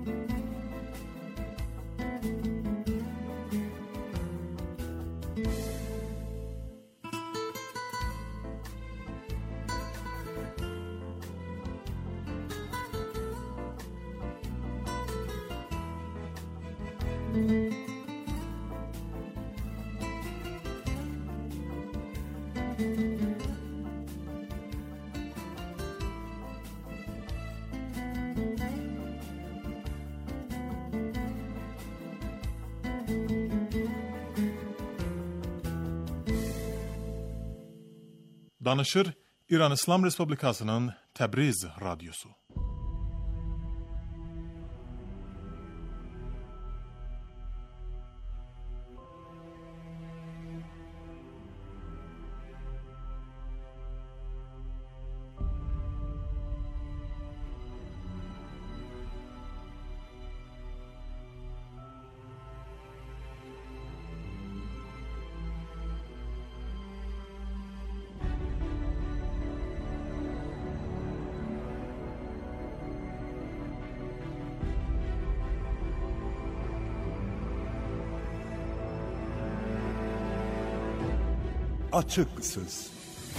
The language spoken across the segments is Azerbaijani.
Danışır İran İslam Respublikasının Təbriz Radyosu. Açık Söz.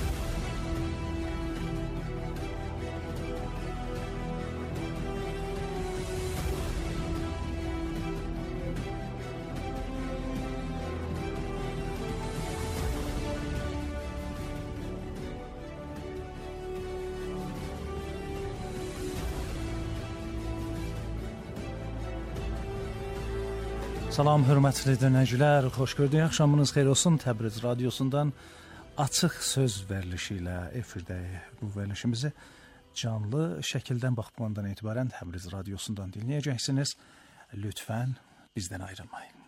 Salam, hörmətli dinləyicilər, xoş gördük. Axşamınız xeyir olsun. Təbriz Radyosundan Açıq Söz verilişi ilə efirdəyik. Bu verilişimizi canlı şəkildən bax bu andan etibarən Təbriz Radyosundan dinləyəcəksiniz. Lütfən bizdən ayrılmayın.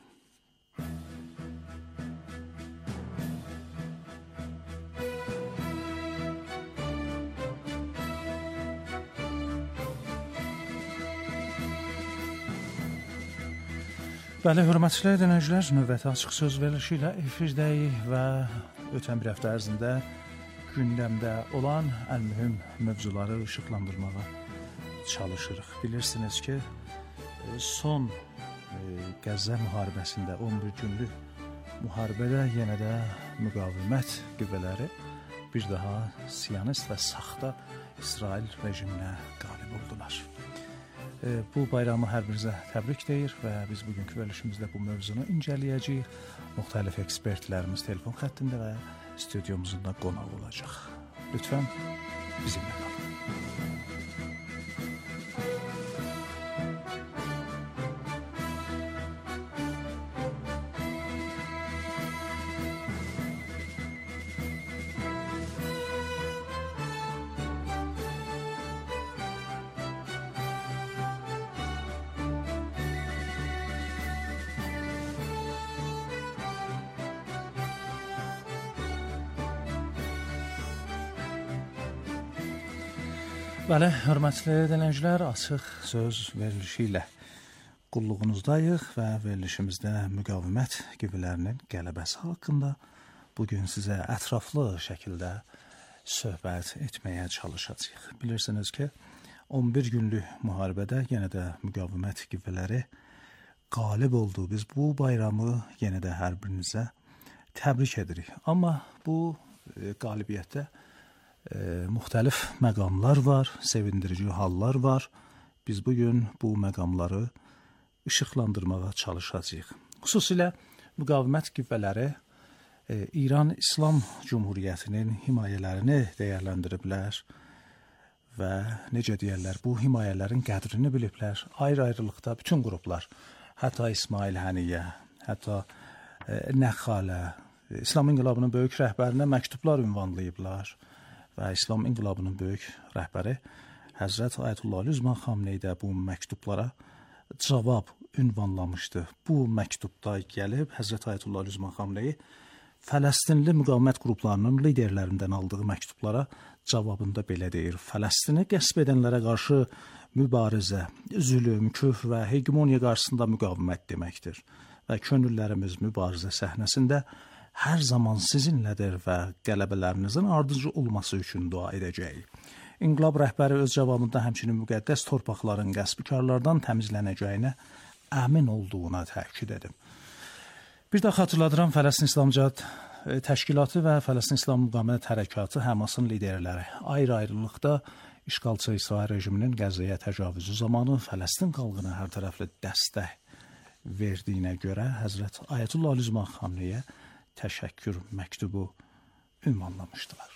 Bəli, hörmətli dinləyicilər, növbəti Açıq Söz verilişi ilə efirdəyik və ötən bir həftə ərzində gündəmdə olan ən mühüm mövzuları işıqlandırmağa çalışırıq. Bilirsiniz ki, son Qəzza müharibəsində 11 günlük müharibədə yenə də müqavimət qüvvələri bir daha Siyonist və saxta İsrail rejiminə qalib oldular. Bu bayramı hər birinizə təbrik deyir və biz bugünkü verilişimizdə bu mövzunu incələyəcəyik. Müxtəlif ekspertlərimiz telefon xəttində və stüdyomuzun da qonaq olacaq. Lütfən bizimlə qalın. Bəli, hörmətli dinləyicilər, Açıq Söz verilişi ilə qulluğunuzdayıq və verilişimizdə müqavimət qüvvələrinin qələbəsi haqqında bugün sizə ətraflı şəkildə söhbət etməyə çalışacağıq. Bilirsiniz ki, 11 günlük müharibədə yenə də müqavimət qüvvələri qalib oldu. Biz bu bayramı yenə də hər birinizə təbrik edirik. Amma bu qalibiyyətdə müxtəlif məqamlar var, sevindirici hallar var. Biz bugün bu məqamları işıqlandırmağa çalışacağıq. Xüsusilə müqavimət qüvvələri İran İslam Cumhuriyyətinin himayələrini dəyərləndiriblər və necə deyərlər, bu himayələrin qədrini biliblər. Ayrı-ayrılıqda bütün qruplar, hətta İsmail Həniyyə, hətta Nəxalə, İslam İnqilabının böyük rəhbərinə məktublar ünvanlayıblar. Və İslam İnqilabının böyük rəhbəri Həzrət Ayətullah Ali Uzman Xamneyi də bu məktublara cavab ünvanlamışdı. Bu məktubda gəlib Həzrət Ayətullah Ali Uzman Xamneyi Fələstinli müqavimət qruplarının liderlərindən aldığı məktublara cavabında belə deyir: Fələstini qəsb edənlərə qarşı mübarizə, zülm, küf və hegemoniya qarşısında müqavimət deməkdir və könüllərimiz mübarizə səhnəsində hər zaman sizinlədir və qələbələrinizin ardıcı olması üçün dua edəcəyik. İnqilab rəhbəri öz cavabında həmçinin müqəddəs torpaqların qəsbkarlardan təmizlənəcəyinə əmin olduğuna təkid edib. Bir də xatırladıram, Fələstin İslam Cihad Təşkilatı və Fələstin İslam Müqavimət Hərəkatı Həmasın liderləri ayrı-ayrılıqda işğalçı İsrail rejiminin Qəzzəyə təcavüzü zamanı Fələstin xalqına hər tərəfli dəstək verdiyinə görə Həzrət Ayətullah Ali Zəman Xamneyə təşəkkür məktubu ünvanlamışdılar.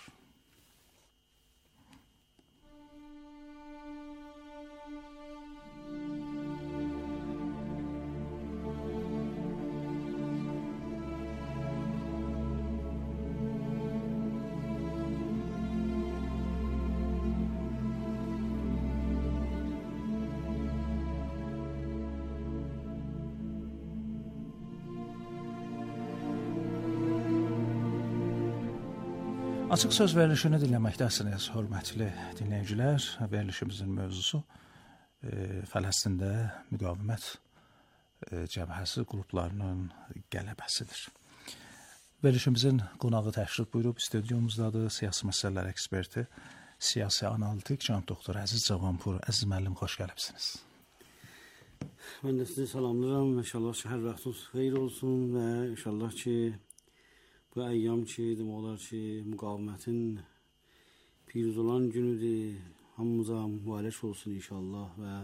Açıq söz verilişini dinləməkdəsiniz, hörmətli dinləyicilər. Verilişimizin mövzusu Fələstində müqavimət cəbhəsi qruplarının qələbəsidir. Verilişimizin qonağı təşrif buyurub, stüdyomuzdadır siyasi məsələlər eksperti, siyasi analitik cənab doktor Əziz Cavanpur. Əziz müəllim, xoş gəlibsiniz. Mən də sizi salamlayıram. İnşallah ki, hər vaxtınız xeyir olsun və inşallah ki, bu əyyam ki, demək olar ki, müqavimətin piruz olan günüdür. Hamımıza mübarək olsun inşallah və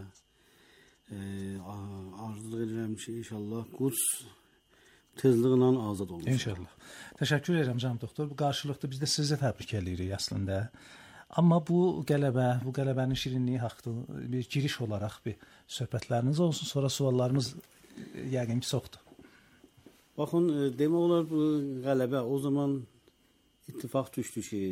arzulıq edirəm ki, inşallah Quds tezliklə azad olsun. İnşallah. Təşəkkür edirəm cənab doktor. Bu qarşılıqda biz də sizi təbrik edirik əslində. Amma bu qələbənin şirinliyi haqqında bir giriş olaraq bir söhbətləriniz olsun, sonra suallarımız yəqin ki, çoxdur. Baxın, demək olar bu qələbə o zaman ittifaq düşdü ki,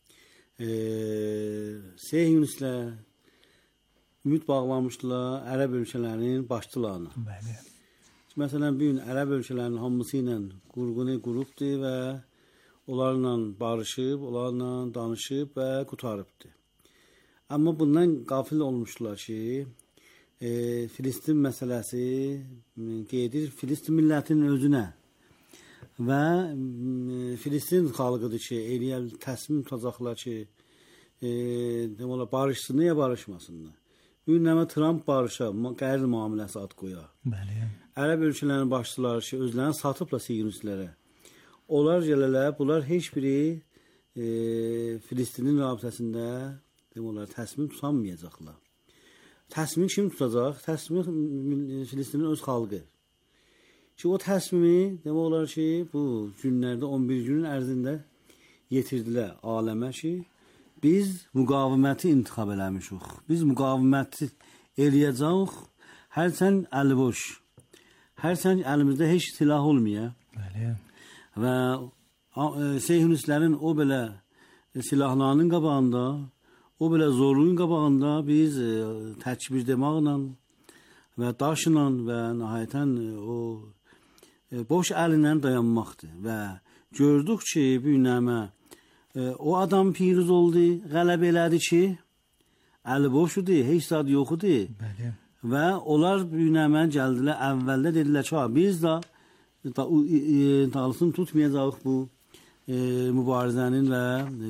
Siyonistlər ümid bağlamışdılar ərəb ölkələrinin başçılarına. Bəli. Məsələn, bu gün ərəb ölkələrinin hamısı ilə qurğunu qurubdur və onlarla barışıb, onlarla danışıb və qutarıbdır. Amma bundan qafil olmuşdular ki, Filistin məsələsi gedir Filistin millətinin özünə və Filistin xalqıdır ki, təsmin tutacaqlar ki, barışsın, ya barışmasınlar. Bu gün Trump barışa, qərib müamiləsi ad qoyar. Bəli. Ərəb ölkələrinin başçıları ki, özlərini satıbla siyonistlərə. Onlar gələrlər, bunlar heç biri Filistinin rabitəsində təsmin tutamayacaqlar. Təsmin kim tutacaq? Təsmin Filistinin öz xalqı. Ki o təsmimi demək olar ki, bu günlərdə 11 günün ərzində yetirdilər aləmə ki, biz müqaviməti intiqab eləmişik. Biz müqaviməti eləyəcəyik, hərçən əliboş. Hərçən əlimizdə heç silah olmaya. Bəli. Və Siyonistlərin o belə silahlarının qabağında, o belə zorluğun qabağında biz təkbir demaqla və daşla və nəhayətən o boş əlinlə dayanmaqdır. Və gördük ki, bu günləmə o adam piruz oldu, qələbə elədi ki, əli boşudur, heç zad yoxudur. Bəli. Və onlar bu günləmə gəldilər, əvvəldə dedilər ki, biz də dalısını tutmayacaq bu mübarizənin və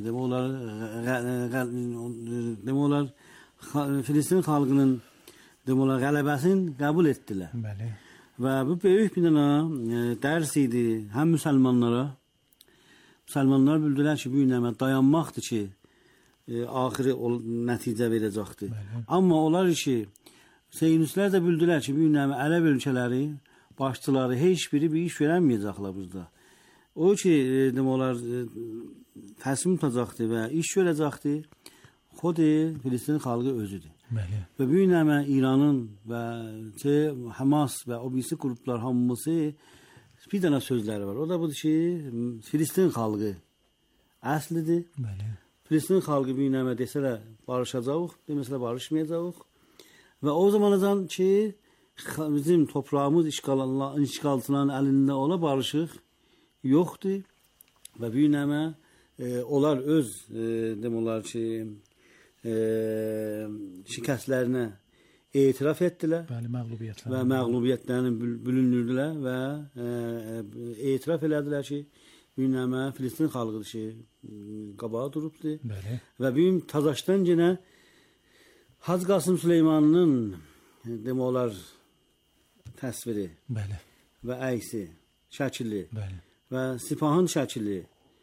demək olar Filistin xalqının qələbəsini qəbul etdilər. Bəli. Və bu böyük bir dənə dərs idi həm müsəlmanlara. Müsəlmanlar bildilər ki, bu günləmə dayanmaqdır ki, axırı nəticə verəcəkdir. Amma onlar ki, Siyonistlər də bildilər ki, bu günləmə ərəb ölkələri başçıları heç biri bir iş verəməyəcəklər burada. O ki, demək olar, təsmin tutacaqdır və iş görəcəkdir, xodi Filistin xalqı özüdür. Bəli. Və bu günləmə İranın və Hamas və o birisi qruplar hamısı bir dənə sözləri var. O da budur ki, Filistin xalqı əslidir. Bəli. Filistin xalqı bu günləmə desələr barışacaq, deməsələr barışmayacaq. Və o zamanıcan ki, bizim toprağımız işğalçıların əlində ola barışıq yoxdur və bu günləmə onlar öz demək olar ki, şikəstlərinə etiraf etdilər. Bəli, məğlubiyyətlər. Və məğlubiyyətlərini bülünürdülər və etiraf elədilər ki, Günləmə Filistin xalqıdır ki, qabağa durubdur. Bəli. Və bu gün Tazaşdan yenə Hacı Qasım Süleymanın demək olar təsviri Bəli. və əksi, şəkili Bəli. və Sipahın şəkili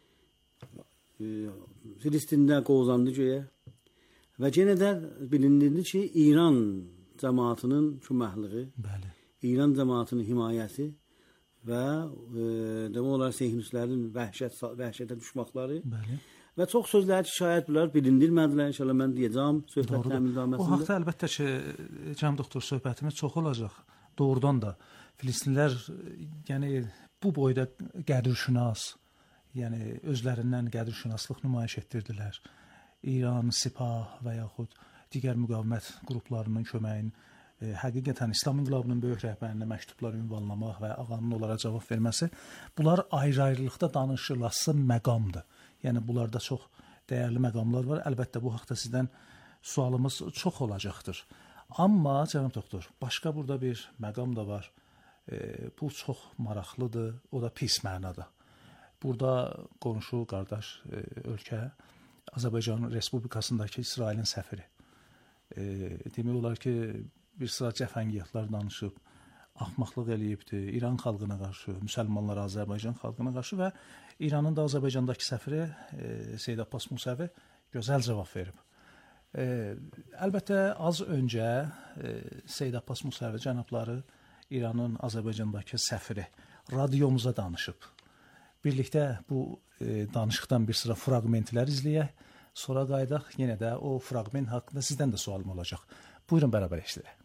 Filistində qovzandı göyə və yenə də bilinirdi ki, İran cəmaatının köməkliyi, Bəli. İran cəmaatının himayəsi və demək olar Sehinistlərin vəhşətə düşməkləri Bəli. və çox sözlər ki, şayət bunlar bilindirmədilər. İnşallah mən deyəcəm söhbətlərimin O davamında. haqda əlbəttə ki, cənab doktor, söhbətimiz çox olacaq. Doğrudan da Filistinlilər yəni bu boyda qədirşünas, yəni özlərindən qədirşünaslıq nümayiş etdirdilər. İran, Sipah və yaxud digər müqavimət qruplarının köməyin həqiqətən İslam İnqilabının böyük rəhbərinə məktublar ünvanlamaq və ağanın onlara cavab verməsi, bunlar ayrı-ayrılıqda danışılası məqamdır. Yəni bunlarda çox dəyərli məqamlar var. Əlbəttə bu haqda sizdən sualımız çox olacaqdır. Amma cənab doktor, başqa burada bir məqam da var. Bu çox maraqlıdır, o da pis mənada. Burada qonşu qardaş ölkə Azərbaycan Respublikasındakı İsrailin səfiri. Demək olar ki, bir sıra cəfəngiyyatlar danışıb, axmaqlıq eləyibdir İran xalqına qarşı, müsəlmanlara, Azərbaycan xalqına qarşı və İranın da Azərbaycandakı səfiri Seyid Abbas Musəvi gözəl cavab verib. Əlbəttə az öncə Seyid Abbas Musəvi cənabları İranın Azərbaycandakı səfiri radiomuza danışıb. Birlikdə bu danışıqdan bir sıra fraqmentlər izləyək, sonra qayıdaq, yenə də o fraqment haqqında sizdən də sualım olacaq. Buyurun, bərabər eşidək.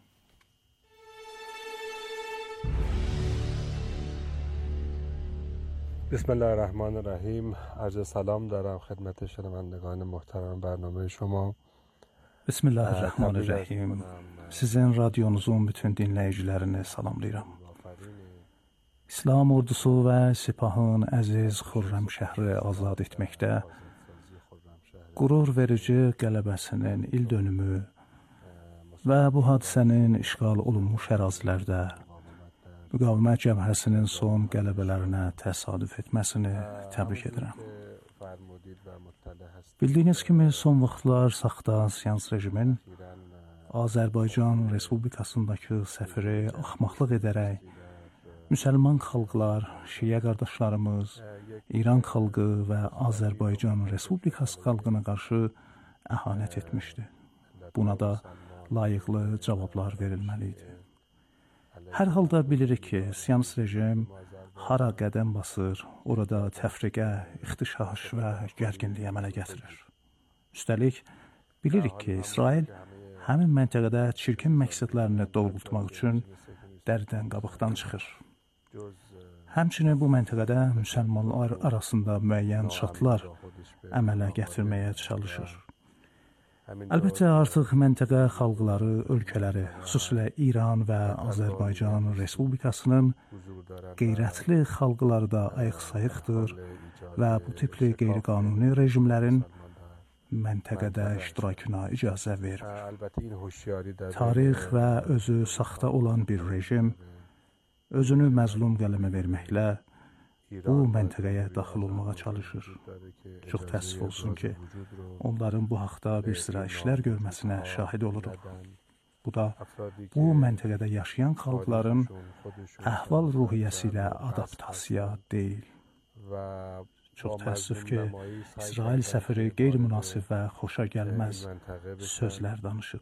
بسم الله الرحمن الرحیم. عرض سلام دارم خدمت شنوندگان محترم برنامه شما. Bismillahirrahmanirrahim. Sizin radyonuzun bütün dinləyicilərini salamlayıram. İslam ordusu və Sipahın əziz Xürrəm şəhri azad etməkdə qürur verici qələbəsinin ildönümü və bu hadisənin işğal olunmuş ərazilərdə müqavimət cəbhəsinin son qələbələrinə təsadüf etməsini təbrik edirəm. Bildiyiniz kimi son vaxtlar saxta siyans rejimin Azərbaycan Respublikasındakı səfiri axmaqlıq edərək müsəlman xalqlar, şiə qardaşlarımız, İran xalqı və Azərbaycan Respublikası xalqına qarşı əhanət etmişdi. Buna da layiqli cavablar verilməli idi. Hər halda bilirik ki, siyans rejim hara qədəm basır, orada təfriqə, ixtişaş və gərginlik əmələ gətirir. Üstəlik, bilirik ki, İsrail həmin məntəqədə çirkin məqsədlərini doğrultmaq üçün dərdən qabıqdan çıxır. Həmçinin bu məntəqədə müsəlmanlar arasında müəyyən çatlar əmələ gətirməyə çalışır. Əlbəttə, artıq məntəqə xalqları, ölkələri, xüsusilə İran və Azərbaycan Respublikasının qeyrətli xalqları da ayıq-sayıqdır və bu tipli qeyri-qanuni rejimlərin məntəqədə iştirakına icazə vermir. Tarix və özü saxta olan bir rejim özünü məzlum qələmə verməklə bu məntəqəyə daxil olmağa çalışır. Çox təəssüf olsun ki, onların bu haqda bir sıra işlər görməsinə şahid oluruq. Bu da bu məntəqədə yaşayan xalqların əhval ruhiyyəsi ilə adaptasiya deyil. Çox təəssüf ki, İsrail səfiri qeyri-münasib və xoşa gəlməz sözlər danışıb.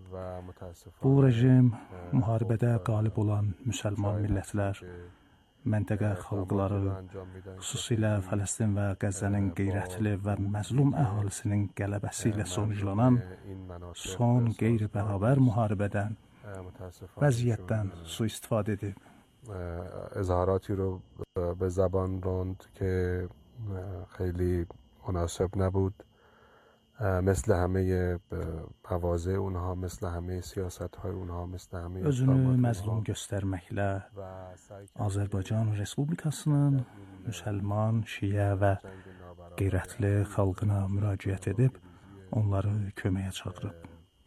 Bu rejim müharibədə qalib olan müsəlman millətlər, məntəqə xalqları, xüsusilə Fələstin və Qəzzənin qeyrətli və məzlum əhalisinin qələbəsi ilə sonuclanan son qeyri-bərabər müharibədən, vəziyyətdən sui-istifadə edib. اظهاراتی رو به زبان راند که خیلی مناسب نبود. مثل همه مواضع اونها، مثل همه سیاست‌های اونها، مثل همه özünü məzlum göstərməklə Azərbaycan Respublikasının müsəlman, şiə və qeyrətli xalqına müraciət edib, onları köməyə çağırıb.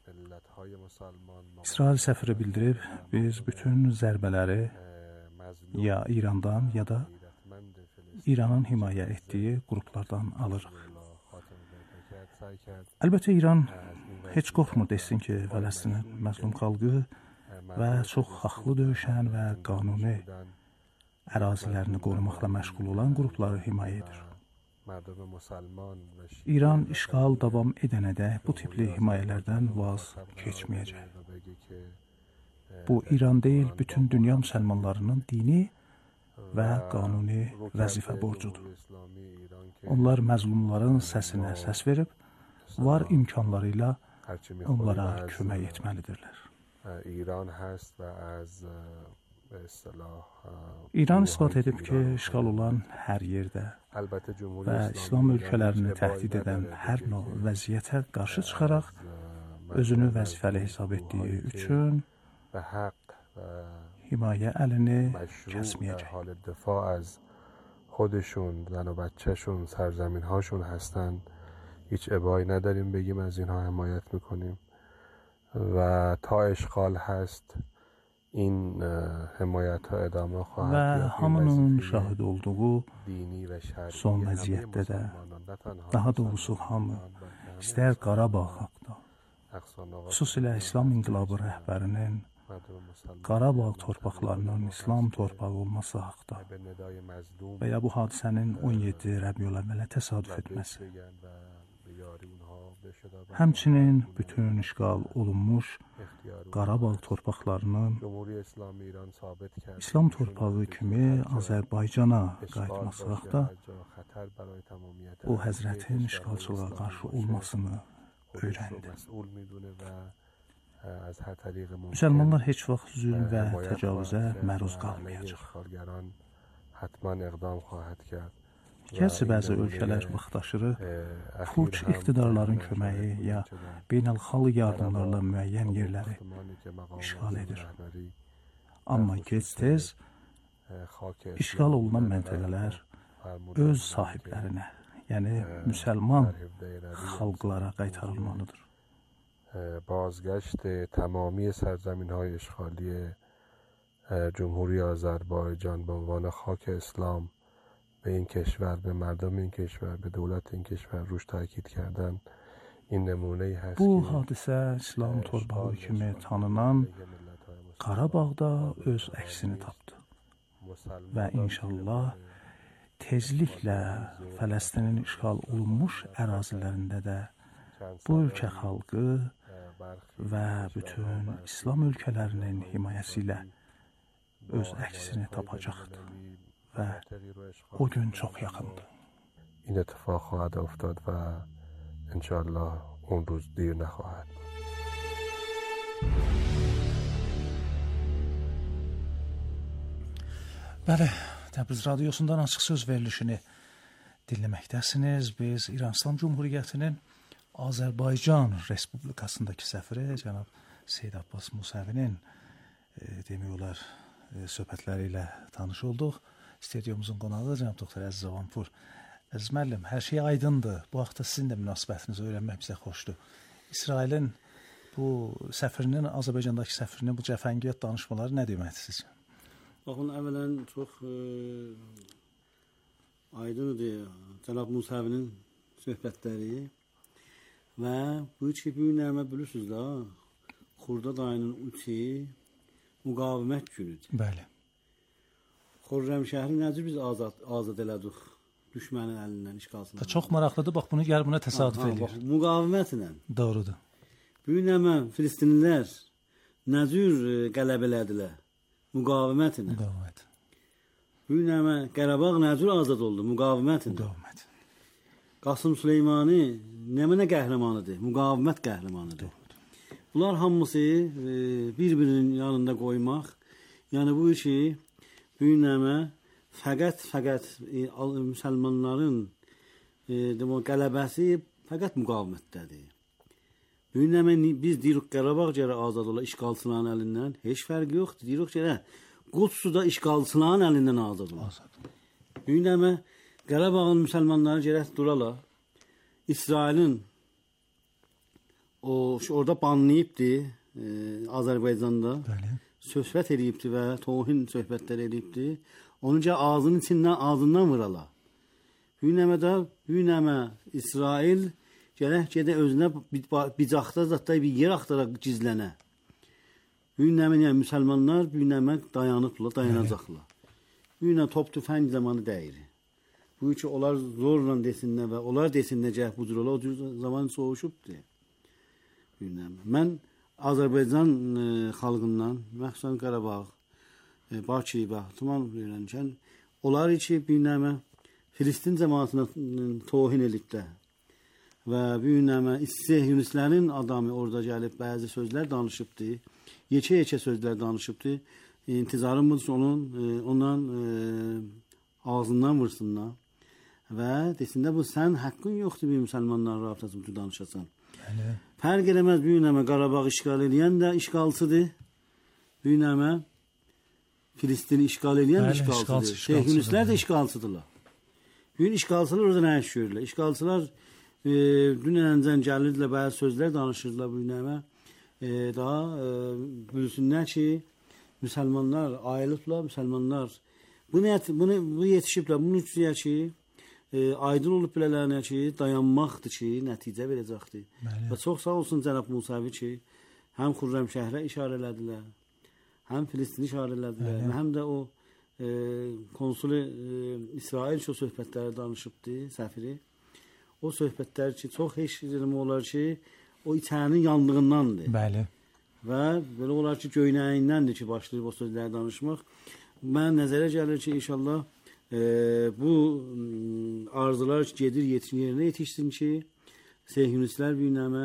İsrail səfiri bildirib, biz bütün zərbələri ya İrandan, ya da İranın himayə etdiyi qruplardan alırıq. Əlbəttə İran heç qorxmur desin ki, Fələstinin məzlum xalqı və çox haqlı döyüşən və qanuni ərazilərini qorumaqla məşğul olan qrupları himayə edir. İran işğal davam edənədək bu tipli himayələrdən vaz keçməyəcək. Bu İran deyil, bütün dünya müsəlmanlarının dini və qanuni vəzifə borcudur. Onlar məzlumların səsinə səs verib, var imkanları ilə onlara kömək etməlidirlər. İran isbat edib ki, işğal olan hər yerdə və İslam ölkələrini təhdid edən hər növ vəziyyətə qarşı çıxaraq özünü vəzifəli hesab etdiyi üçün himayə əlini kəsməyəcək. خودشون زن و بچهشون سرزمین هاشون هستن هیچ ابایی نداریم بگیم از اینها حمایت میکنیم و تا اشغال هست این حمایت ها ادامه خواهد و hamının şahid olduğu son vəziyyətdə də daha doğrusu hamı istər Qarabağ haqda xüsusilə İslam İnqilabı rəhbərinin Qarabağ torpaqlarının İslam torpağı olması haqda və ya bu hadisənin 17 Rəbiül Əvvələ təsadüf etməsi. Həmçinin bütün işğal olunmuş Qarabağ torpaqlarının İslam torpağı kimi Azərbaycana qayıtması haqda o həzrətin işğalçılığa qarşı olmasını öyrəndi. Müsəlmanlar heç vaxt zülm və təcavüzə məruz qalmayacaq. Gerçi bəzi ölkələr vaxtaşırı puç iqtidarların köməyi ya beynəlxalq yardımlarla müəyyən yerləri işğal edir. Amma gec-tez işğal olunan məntəqələr öz sahiblərinə, yəni müsəlman xalqlara qaytarılmalıdır. بازگشت تمامی سرزمین‌های اشغالی جمهوری آذربایجان به عنوان خاک اسلام به این کشور، به مردم این کشور، به دولت این کشور روش تاکید کردن این نمونه‌ای هست. Bu hadisə İslam torpağı kimi tanınan Qarabağda öz əksini tapdı. Və inşallah tezliklə Fələstinin işğal olunmuş ərazilərində də bu ölkə xalqı və bütün İslam ölkələrinin himayəsi ilə öz əksini tapacaqdır və o gün çox yaxındır. این اتفاق خواهد افتاد و انشالله اون روز دیر نخواهد. Bəli, Təbriz radiosundan açıq söz verilişini dinləməkdəsiniz. Biz İran İslam Cümhuriyyətinin Azərbaycan Respublikasındakı səfiri cənab Seyid Abbas Musəvinin demək olar söhbətləri ilə tanış olduq. Stüdyomuzun qonağı cənab doktor Əziz Avanpur. Əziz müəllim, hər şey aydındır. Bu haqda sizin də münasibətinizi öyrənmək bizə xoşdur. İsrailin bu səfirinin, Azərbaycandakı səfirinin bu cəfəngiyat danışmaları nə deməkdir sizcə? Baxın, əvvələn çox aydındır cənab Musəvinin söhbətləri. Və bu ki, bu nəmə bilirsiniz da, Xurdad ayının 3-ü müqavimət günüdür. Bəli. Xürrəmşəhri necə biz azad elədik düşmənin əlindən, işğalçılarından. Çox maraqlıdır, bax bunu gəl buna təsadüf eləyir. Müqavimətlə. Doğrudur. Bu nəmə Filistinlilər nə cür qələbə elədilər? Müqavimətlə. Müqavimət. Bu nəmə Qarabağ nə cür azad oldu? Müqavimətlə. Müqavimət. Qasım Süleymani nə qəhrəmanıdır? Müqavimət qəhrəmanıdır. Bunlar hamısı bir-birinin yanında qoymaq. Yəni bu işi bu nəmə fəqət müsəlmanların qələbəsi fəqət müqavimətdədir. Bu nəmə biz deyirik Qarabağ gərə azad ola işğalçıların əlindən heç fərqi yoxdur. Deyirik gərə Qudsu da işğalçıların əlindən azad ola. Bu nəmə Qarabağın müsəlmanları gərək durala. İsrailin orada banlayıbdı Azərbaycanda. Bəli. Söhbət edibdi və tohin söhbətlər edibdi. Onu ağzının içindən, ağzından vurala. Büyünəmə İsrail gərək gedə özünə bicaqda zətdə bir yer axtaraq gizlənə. Büyünəmə yəni müsəlmanlar büyünəmə dayanacaqlar. Büyünə top tüfəng zamanı dəyir. Bu ki onlar zorla desinlər və onlar desinlər ki, bu cür olar, o cür zaman soğuşubdur. Büyünəmə. Mən Azərbaycan xalqından, məxsusən Qarabağ, Bakı və Tuman öyrənmişəm. Onlar ki büyünəmə Filistin cəmaatına tohin elibdə və büyünəmə Sehyonistlərin adamı orada gəlib bəzi sözlər danışıbdı. Yekə sözlər danışıbdı. İntizarım budur ondan ağzından vursunlar və desinlər bu sən haqqın yoxdur bir müsəlmanların rabitəsində danışasan. Fərq eləməz büyünəmə Qarabağ işğal edən də işğalçıdır. Büyünəmə Filistini işğal edən də işğalçıdır. Sehyonistlər də işğalçıdırlar. Bugün işğalçılar orada nə iş görürlər? İşğalçılar dünəndən gəlirdilər, bəzi sözlər danışırdılar büyünəmə. Daha bilsinlər ki, müsəlmanlar ayrılıblar, müsəlmanlar bu yetişiblər. Bunun üçün ki, aydın olub bilələrinə ki, dayanmaqdır ki, nəticə verəcəkdir. Və çox sağ olsun cənab Musavi ki, həm Xürrəmşəhrə işarə elədilər, həm Filistini işarə elədilər, həm də o konsulu İsrail şu söhbətləri danışıbdı, səfiri. O söhbətlər ki, çox heç olar ki, o içərinin yandığındandır. Bəli. Və belə olar ki, göynəyindəndir ki, başlayıb o sözləri danışmaq. Mən nəzərə gəlir ki, inşallah bu arzular ki, gedir yerinə yetişsin ki, Sehyonistlər büyünəmə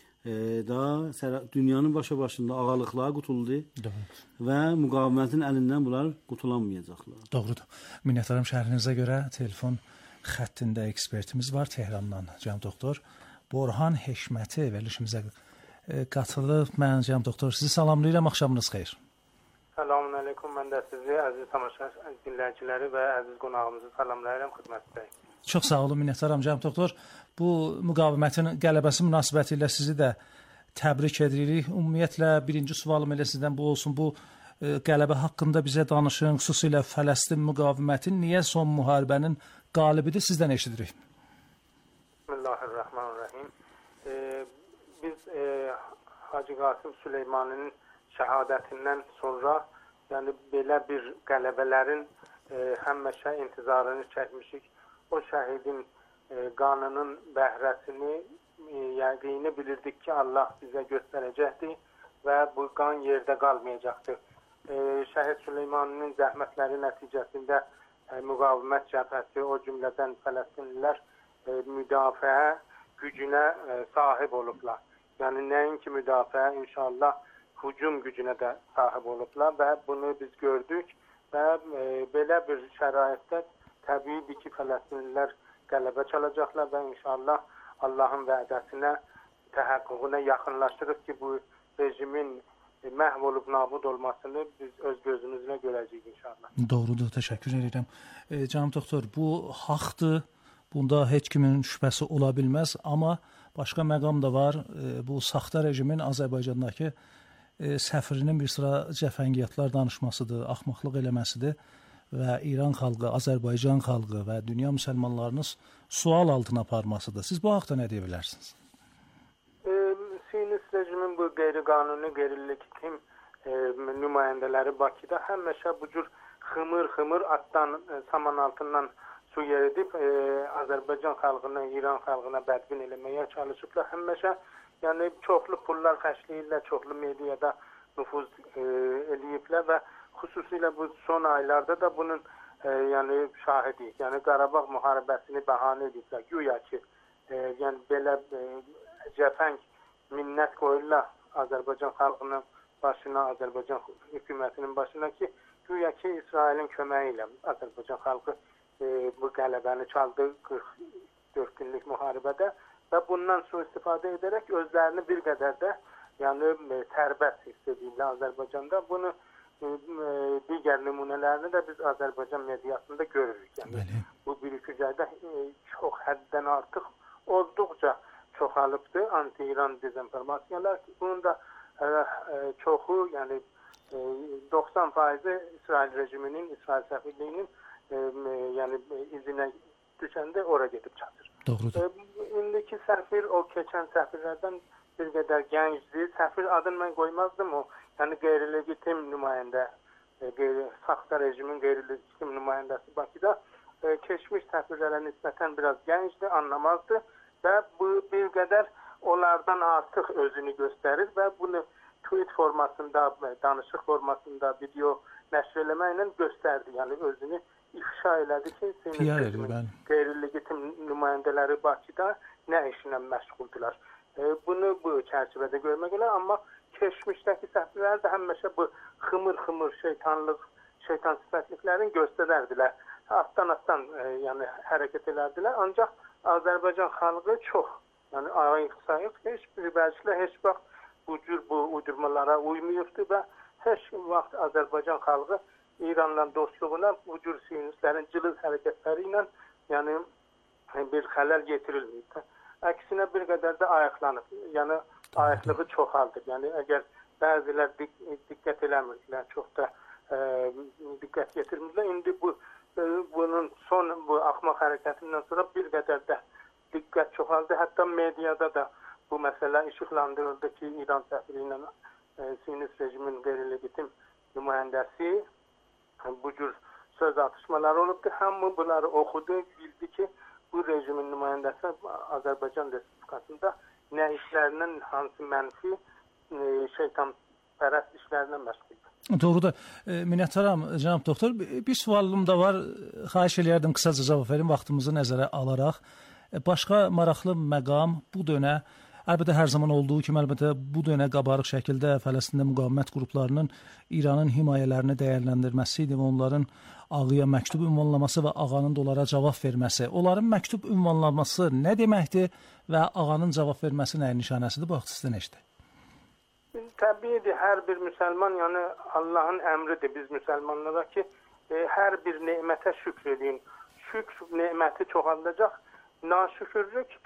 daha dünyanın başında ağalıqlığa qutuldu və müqavimətin əlindən bunlar qutulanmayacaqlar. Doğrudur. Minnətdaram şərhinizə görə telefon xəttində ekspertimiz var Tehrandan, cənab doktor Borhan Heşməti verilişimizə qatılıb. Mən cənab doktor sizi salamlayıram, axşamınız xeyir. Selamun aleyküm, mən də sizi, əziz tamaşa dinləyiciləri və əziz qonağımızı salamlayıram, xidmətdəyim. Çox sağ olun, minnətdaram cənab doktor. Bu müqavimətin qələbəsi münasibəti ilə sizi də təbrik edirik. Ümumiyyətlə birinci sualım elə sizdən bu olsun. Bu qələbə haqqında bizə danışın, xüsusilə Fələstin müqaviməti niyə son müharibənin qalibidir, sizdən eşidirik. Bismillahirrahmanirrahim. Biz Hacı Qasım Süleymaninin şəhadətindən sonra yəni belə bir qələbələrin həmişə intizarını çəkmişik. O şəhidin qanının bəhrəsini yəqini bilirdik ki, Allah bizə göstərəcəkdir və bu qan yerdə qalmayacaqdır. Şəhid Süleymaninin zəhmətləri nəticəsində müqavimət cəbhəsi, o cümlədən Fələstinlilər müdafiə gücünə sahib olublar. Yəni nəinki müdafiə, inşallah hücum gücünə də sahib olublar və bunu biz gördük və belə bir şəraitdə təbiidir ki, Fələstinlilər qələbə çalacaqlar və inşallah Allahın vədəsinə, təhəqqüqünə yaxınlaşdırıb ki, bu rejimin məhv olub nabud olmasını biz öz gözümüzlə görəcəyik inşallah. Doğrudur, təşəkkür edirəm. Cənab doktor, bu haqdır, bunda heç kimin şübhəsi ola bilməz, amma başqa məqam da var. Bu saxta rejimin Azərbaycandakı səfirinin bir sıra cəfəngiyyatlar danışmasıdır, axmaqlıq eləməsidir və İran xalqı, Azərbaycan xalqı və dünya müsəlmanlarını sual altına aparmasıdır. Siz bu haqda nə deyə bilərsiniz? Siyonist rejimin bu qeyri-qanuni, qeyri-legitim nümayəndələri Bakıda həmişə bu cür xımır atdan, saman altından su yeridib Azərbaycan xalqını, İran xalqına bədbin eləməyə çalışıblar. Həmişə yəni çoxlu pullar xərcləyirlər, çoxlu mediada nüfuz eləyiblər və xüsusilə bu son aylarda da bunun yəni şahidiyik. Yəni Qarabağ müharibəsini bəhanə ediblər. Güya ki, yəni belə cəfəng minnət qoyurlar Azərbaycan xalqının başına, Azərbaycan hökumətinin başına ki, güya ki İsrailin köməyi ilə Azərbaycan xalqı bu qələbəni çaldı 44 günlük müharibədə və bundan istifadə edərək özlərini bir qədər də yəni sərbət hiss edirlər Azərbaycanda. Bunu digər nümunələrini də biz Azərbaycan mediasında görürük. Yəni bu bürükücədə çox həddən artıq olduqca çoxalıbdır anti-İran dezinformasiyalar ki, bunun da çoxu yəni 90% İsrail rejiminin, İsrail səfirliyinin yəni izinə düşəndə ora gedib çatır. Doğrudur. İndiki səfir o keçən səfirlərdən bir qədər gəncdir. Səfir adını mən qoymazdım o. Yəni qeyri-legitim nümayəndə, saxta rejimin qeyri-legitim nümayəndəsi Bakıda keçmiş səfirlərə nisbətən biraz gəncdir, anlamazdır və bu bir qədər onlardan artıq özünü göstərir və bunu tweet formasında, danışıq formasında, video nəşr eləməklə göstərdi. Yəni özünü ifşa elədi ki, qeyri-legitim nümayəndələri Bakıda nə işlə məşğuldurlar. Bunu bu çərçivədə görmək olar, amma keçmişdəki səfirlər də həmişə bu xımır şeytanlıq, şeytan sifətliklərini göstərərdilər. Altdan yəni hərəkət edərdilər. Ancaq Azərbaycan xalqı çox, yəni ayıq-sayıq heç bir vəclə heç vaxt bu cür bu uydurmalara uymayıbdır və heç vaxt Azərbaycan xalqı İranla dostluğuna bu cür siyonistlərin cılız hərəkətləri ilə yəni bir xələl getirilməyib. Əksinə bir qədər də ayıqlanıb. Yəni ayıqlığı çoxaldır. Yəni əgər bəzilər diqqət eləmirdilər, çox da diqqət yetirmirdilər. İndi bunun son bu axmaq hərəkətindən sonra bir qədər də diqqət çoxaldı. Hətta mediada da bu məsələ işıqlandırıldı ki, İran səfiri ilə siyonist rejimin qeyri-legitim nümayəndəsi bu cür söz atışmaları olubdu. Hamı bunları oxudu, bildi ki, bu rejimin nümayəndəsi Azərbaycan Respublikasında nə işlərinin hansı mənfi şeytanpərəst işlərinə məşğuldur. Doğrudur. Minnətdaram cənab doktor. Bir sualım da var. Xahiş eləyərdim qısaca cavab verin vaxtımızı nəzərə alaraq. Başqa maraqlı məqam bu dönə, əlbəttə hər zaman olduğu kimi, əlbəttə bu dönə qabarıq şəkildə Fələstində müqavimət qruplarının İranın himayələrini dəyərləndirməsi idi və onların ağıya məktub ünvanlaması və ağanın da onlara cavab verməsi. Onların məktub ünvanlaması nə deməkdir və ağanın cavab verməsi nəyin nişanəsidir? Bu xüsusda nədir? Təbiidir, hər bir müsəlman, yəni Allahın əmridir biz müsəlmanlara ki, hər bir nemətə şükr edin. Şükr neməti çoxaldacaq, naşükürlük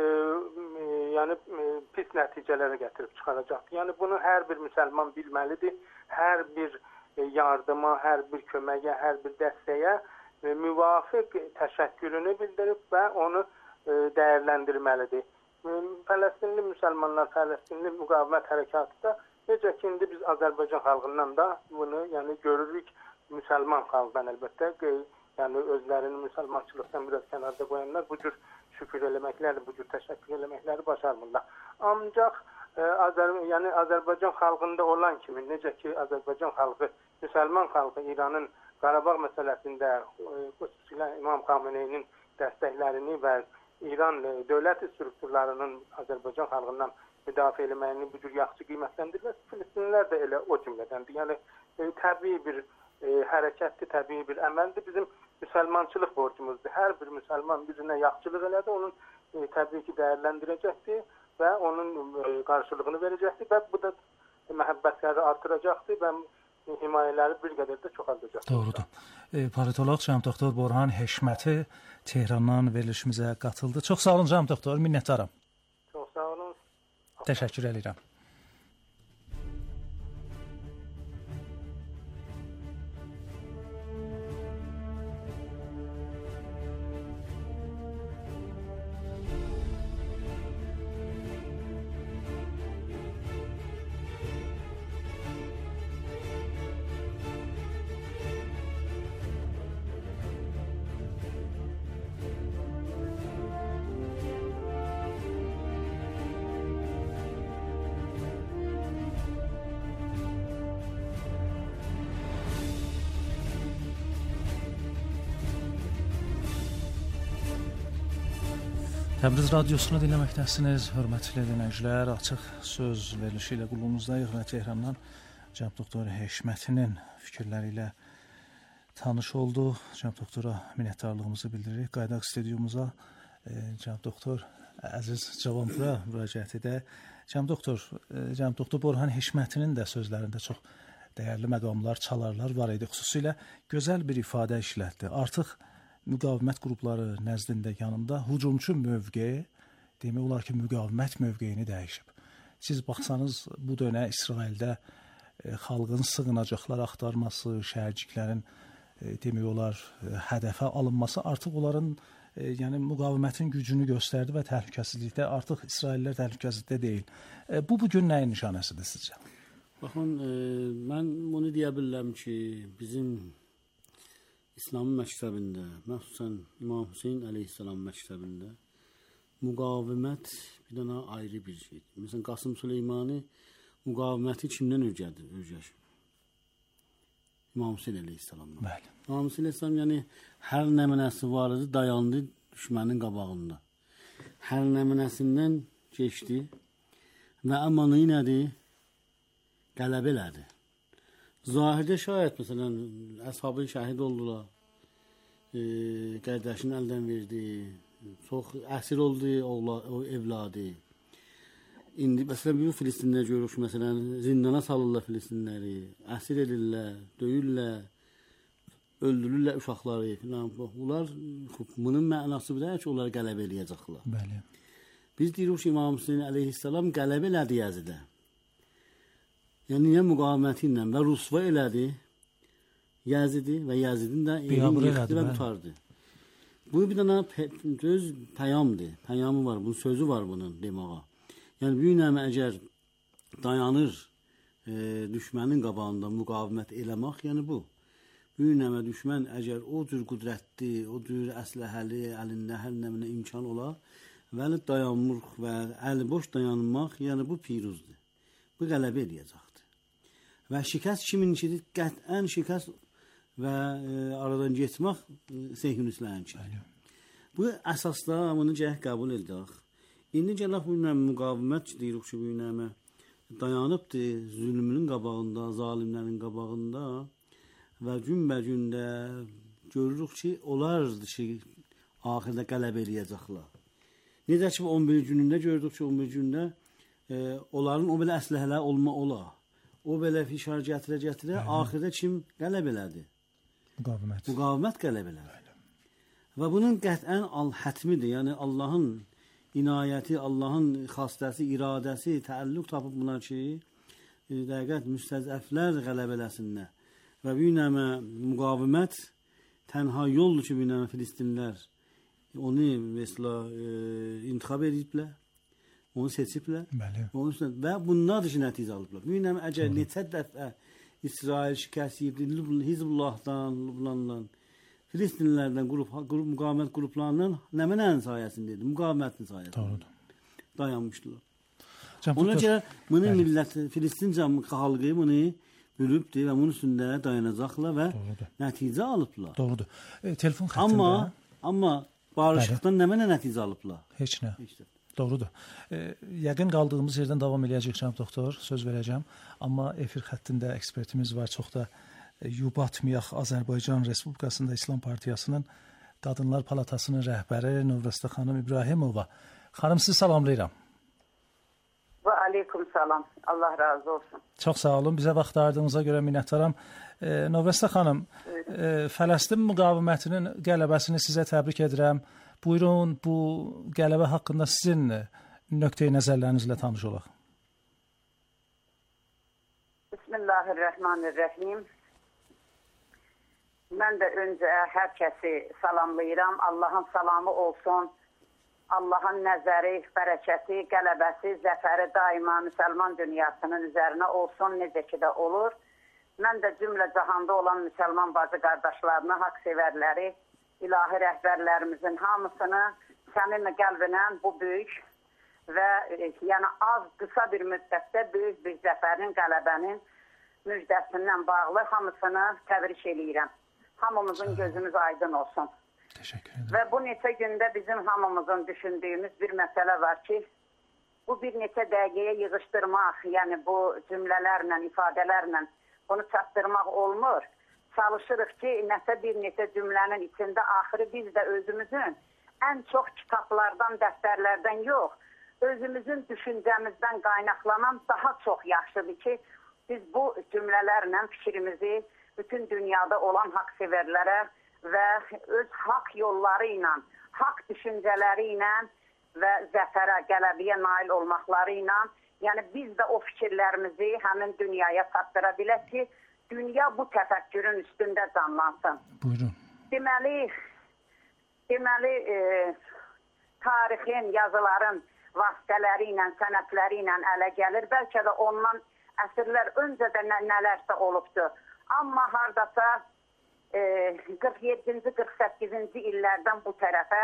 yəni pis nəticələrə gətirib çıxaracaq. Yəni bunu hər bir müsəlman bilməlidir. Hər bir yardıma, hər bir köməyə, hər bir dəstəyə müvafiq təşəkkürünü bildirib və onu dəyərləndirməlidir. Fələstinli müsəlmanlar, Fələstinli müqavimət hərəkatı da necə ki, indi biz Azərbaycan xalqından da bunu yəni görürük, müsəlman xalqdan əlbəttə, yəni özlərinin müsəlmançılıqdan biraz kənarda qoyanlar bu cür şükür eləməkləri, bu cür təşəkkür eləməkləri başarmırlar. Ancaq yəni Azərbaycan xalqında olan kimi, necə ki, Azərbaycan xalqı, müsəlman xalqı İranın Qarabağ məsələsində xüsusilə İmam Xameneyinin dəstəklərini və İran dövlət strukturlarının Azərbaycan xalqından müdafiə etməyini bu cür yaxşı qiymətləndirməsi, Filistinlilər də elə o cümlədəndir. Yəni təbii bir hərəkətdir, təbii bir əməldir. Bizim müsəlmançılıq borcumuzdur. Hər bir müsəlman birinə yaxşılıq elədi, onun təbii ki dəyərləndirəcəkdir və onun qarşılığını verəcəkdir və bu da məhəbbətləri artıracaqdır və himayələri bir qədər də çoxaldacaqdır. Doğrudur. Politoloq cənab doktor Borhan Heşməti Tehrandan verilişimizə qatıldı. Çox sağ olun cənab doktor, minnətdaram. Çox sağ olun. Təşəkkür edirəm. Təbriz radiosunu dinləməkdəsiniz, hörmətli dinləyicilər. Açıq söz verilişi ilə qulluğunuzdayıq və Tehrandan cənab doktor Heşmətinin fikirləri ilə tanış olduq. Cənab doktora minnətdarlığımızı bildiririk. Qaydaq studiyumuza cənab doktor Əziz Cavanpura müraciət edək. Cənab doktor Borhan Heşmətinin də sözlərində çox dəyərli məqamlar, çalarlar var idi. Xüsusilə gözəl bir ifadə işlətdi. Artıq müqavimət qrupları nəzdində yanında hücumçu mövqe, demək olar ki, müqavimət mövqeyini dəyişib. Siz baxsanız, bu dönə İsraildə xalqın sığınacaqlar axtarması, şəhərciklərin demək olar hədəfə alınması artıq onların yəni müqavimətin gücünü göstərdi və təhlükəsizlikdə artıq İsraillər təhlükəsizlikdə deyil. Bu gün nəyin nişanəsidir sizcə? Baxın, mən bunu deyə bilərəm ki, bizim İslam məktəbində, məxsusən İmam Hüseyn əleyhissalam məktəbində müqavimət bir dənə ayrı bir şeydir. Məsələn, Qasım Süleymani müqaviməti kimdən öyrəşir? İmam Hüseyn əleyhissalamdan. Bəli. İmam Hüseyn əleyhissalam yəni hər nəmənəsi var idi, dayandı düşmənin qabağında. Hər nəmənəsindən keçdi və əmanı nədir? Qələbə elədi. Zahirdə şayət, məsələn, əshabı şəhid oldular, qardaşını əldən verdi, çox əsir oldu o evladı. İndi, məsələn, bu Filistinlər görürük ki, məsələn, zindana salırlar Filistinləri, əsir edirlər, döyürlər, öldürürlər uşaqları filan. Bunlar, bunun mənası bir ki, onları qələbə eləyəcəklər. Bəli. Biz deyirik ki, İmam Hüseyn əleyhissalam qələbə elədi Yazıda. Yəni, niyə müqaviməti ilə və rüsva elədi Yazidi və Yazidin də elini yıxdı və tutardı. Bu bir dənə öz pəyamdır, pəyamı var, bunun sözü var bunun demağa. Yəni, bir nəmə əgər dayanır düşmənin qabağında müqavimət eləmək, yəni bu. Bir nəmə düşmən əgər o cür qüdrətli, o cür əsləhəli, əlində hər nəminə imkan olar, və dayanmaq və əli boş dayanmaq, yəni bu piruzdur. Bu qələbə eləyəcəkdir. Və şikəst kiminkidir? Qətən şikəst və aradan getmək Sehyonistlərinkidir. Bu əsasda bunu gərək qəbul edək. İndi gələk bu müqavimət deyirik ki, bu nəmə dayanıbdır zülmünün qabağında, zalimlərin qabağında və günbə-gündə görürük ki, onlardır ki, axirdə qələbə eləyəcəklər. Necə ki, 11 günündə gördük ki, 11 gündə onların o belə əsləhələr olma olar. O belə fişar gətirə, axirdə kim qələbə elədi? Müqavimət. Müqavimət qələbə elədi. Və bunun qətən hətmidir. Yəni, Allahın inayəti, Allahın xastəsi, iradəsi, təəlluq tapıb buna ki, dəqiqət müstəzəflər qələbə eləsinlər. Və bir nəmə müqavimət tənha yoldur ki, bir nəmə Filistinlər onu mesela intikab ediblər, onu seçiblər. Bəli. Və bunlar da nəticə alıblar. Mühüm əgər neçə dəfə İsrail şikəst yedi, Hizbullahdan, Lübnandan, Filistinlərdən, müqavimət qruplarından nəmənənin sayəsindədir, müqavimətin sayəsində. Doğrudur. Dayanmışdılar. Ona görə bunu millət, Filistin xalqı bunu bölübdür və bunun üstündə dayanacaqlar və nəticə alıblar. Doğrudur. Telefon xəttində... Amma barışıqdan nə mənə nəticə alıblar? Heç nə. Doğrudur. Yəqin qaldığımız yerdən davam eləyəcək cənab doktor, söz verəcəm. Amma efir xəttində ekspertimiz var, çox da yubatmayaq. Azərbaycan Respublikasında İslam Partiyasının Qadınlar Palatasının rəhbəri Novruzda xanım İbrahimova. Xanım, sizi salamlayıram. Və aleykum salam. Allah razı olsun. Çox sağ olun. Bizə vaxt ayırdığınıza görə minnətdaram. Novruzda xanım, Fələstin müqavimətinin qələbəsini sizə təbrik edirəm. Buyurun, bu qələbə haqqında sizin nöqteyi nəzərlərinizlə tanış olaq. Bismillahirrahmanirrahim. Mən də öncə hər kəsi salamlayıram. Allahın salamı olsun. Allahın nəzəri, bərəkəti, qələbəsi, zəfəri daima müsəlman dünyasının üzərinə olsun, necə ki də olur. Mən də cümlə cahanda olan müsəlman bacı qardaşlarına, haqq sevərləri, ilahi rəhbərlərimizin hamısını səmimi qəlbinə bu böyük və yəni az, qısa bir müddətdə böyük bir zəfərin, qələbənin müjdəsindən bağlı hamısını təbrik eləyirəm. Hamımızın gözümüz aydın olsun. Teşekkür ederim. Və bu neçə gündə bizim hamımızın düşündüyümüz bir məsələ var ki, bu bir neçə dəqiqəyə yığışdırmaq, yəni bu cümlələrlə, ifadələrlə bunu çatdırmaq olmur. Çalışırıq ki, nəsə bir neçə cümlənin içində axırı biz də özümüzün ən çox kitablardan, dəftərlərdən yox, özümüzün düşüncəmizdən qaynaqlanan daha çox yaxşıdır ki, biz bu cümlələrlə fikrimizi bütün dünyada olan haqq-sevərlərə və öz haqq yolları ilə, haqq düşüncələri ilə və zəfərə, qələbəyə nail olmaqları ilə, yəni biz də o fikirlərimizi həmin dünyaya çatdıra bilək ki, dünya bu təfəkkürün üstündə canlansın. Buyurun. Deməli, deməli, tarixin, yazıların vasitələri ilə, sənətləri ilə ələ gəlir. Bəlkə də ondan əsrlər öncə də nələrsə olubdur. Amma hardasa 47-ci, 48-ci illərdən bu tərəfə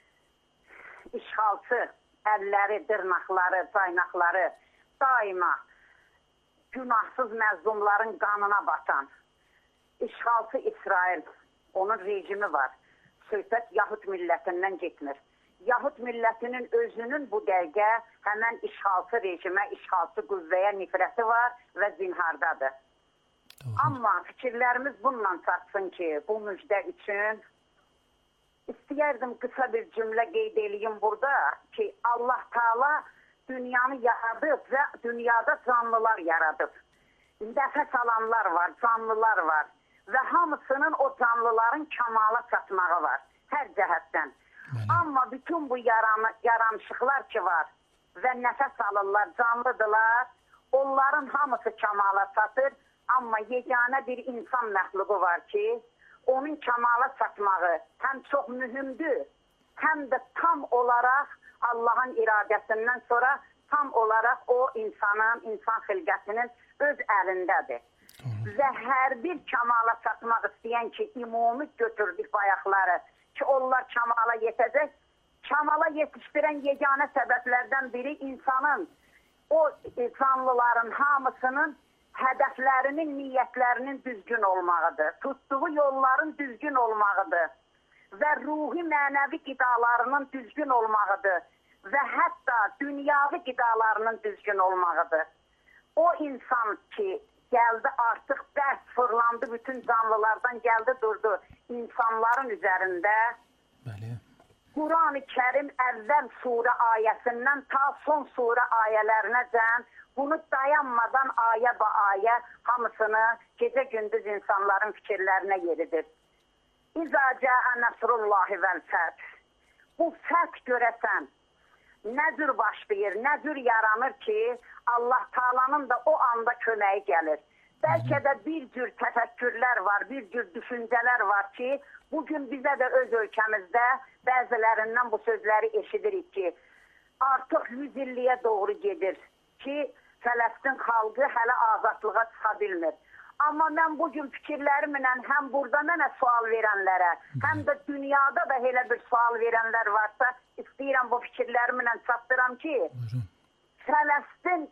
işğalçı əlləri, dırnaqları, caynaqları daima günahsız məzlumların qanına batan işğalçı İsrail, onun rejimi var. Söhbət Yahud millətindən getmir. Yahud millətinin özünün bu dəqiqə həmən işğalçı rejimə, işğalçı qüvvəyə nifrəti var və zinhardadır. Amma fikirlərimiz bununla çatsın ki, bu müjdə üçün istəyərdim qısa bir cümlə qeyd edeyim burada ki, Allah Taala dünyanı yaradıb və dünyada canlılar yaradıb. Nəfəs alanlar var, canlılar var və hamısının o canlıların kamala çatmağı var, hər cəhətdən. Amma bütün bu yaranışıqlar ki var və nəfəs alırlar, canlıdırlar, onların hamısı kamala çatır. Amma yeganə bir insan məxluqu var ki, onun kamala çatmağı həm çox mühümdür, həm də tam olaraq Allahın iradəsindən sonra tam olaraq o insanın, insan xilqətinin öz əlindədir. Və hər bir kamala çatmaq istəyən ki, ümumi götürdük bayaqları ki, onlar kamala yetəcək, kamala yetişdirən yeganə səbəblərdən biri insanın, o canlıların hamısının hədəflərinin, niyyətlərinin düzgün olmağıdır. Tutduğu yolların düzgün olmağıdır. Və ruhi, mənəvi qidalarının düzgün olmağıdır. Və hətta dünyavi qidalarının düzgün olmağıdır. O insan ki, gəldi artıq bəs fırlandı, bütün canlılardan gəldi, durdu insanların üzərində. Quran-ı Kərim əvvəl surə ayəsindən ta son surə ayələrinəcən bunu dayanmadan ayə ba ayə hamısını gecə-gündüz insanların fikirlərinə yeridir. İzə cəə nəsrullahi vəl-fəth. Bu fəth görəsən nə cür başlayır, nə cür yaranır ki, Allah Taala'nın da o anda köməyi gəlir. Bəlkə də bir cür təfəkkürlər var, bir cür düşüncələr var ki, bugün bizə də öz ölkəmizdə bəzilərindən bu sözləri eşidirik ki, artıq 100 illiyə doğru gedir ki, Fələstin xalqı hələ azadlığa çıxa bilmir. Amma mən bugün fikirlərimlə həm burada mənə sual verənlərə, həm də dünyada da elə bir sual verənlər varsa, istəyirəm bu fikirlərimlə çatdıram ki, Fələstin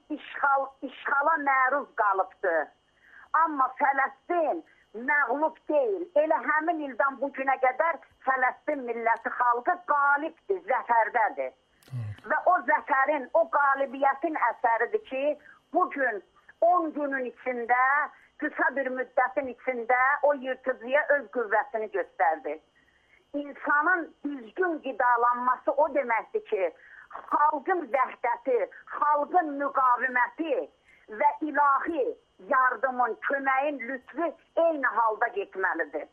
işğala məruz qalıbdır. Amma Fələstin məğlub deyil. Elə həmin ildən bugünə qədər Fələstin milləti xalqı qalibdir, zəfərdədir. Və o zəfərin, o qalibiyyətin əsəridir ki, bugün 10 günün içində, qısa bir müddətin içində o yırtıcıya öz qüvvəsini göstərdi. İnsanın düzgün qidalanması o deməkdir ki, xalqın vəhdəti, xalqın müqaviməti və ilahi yardımın, köməyin lütfü eyni halda getməlidir.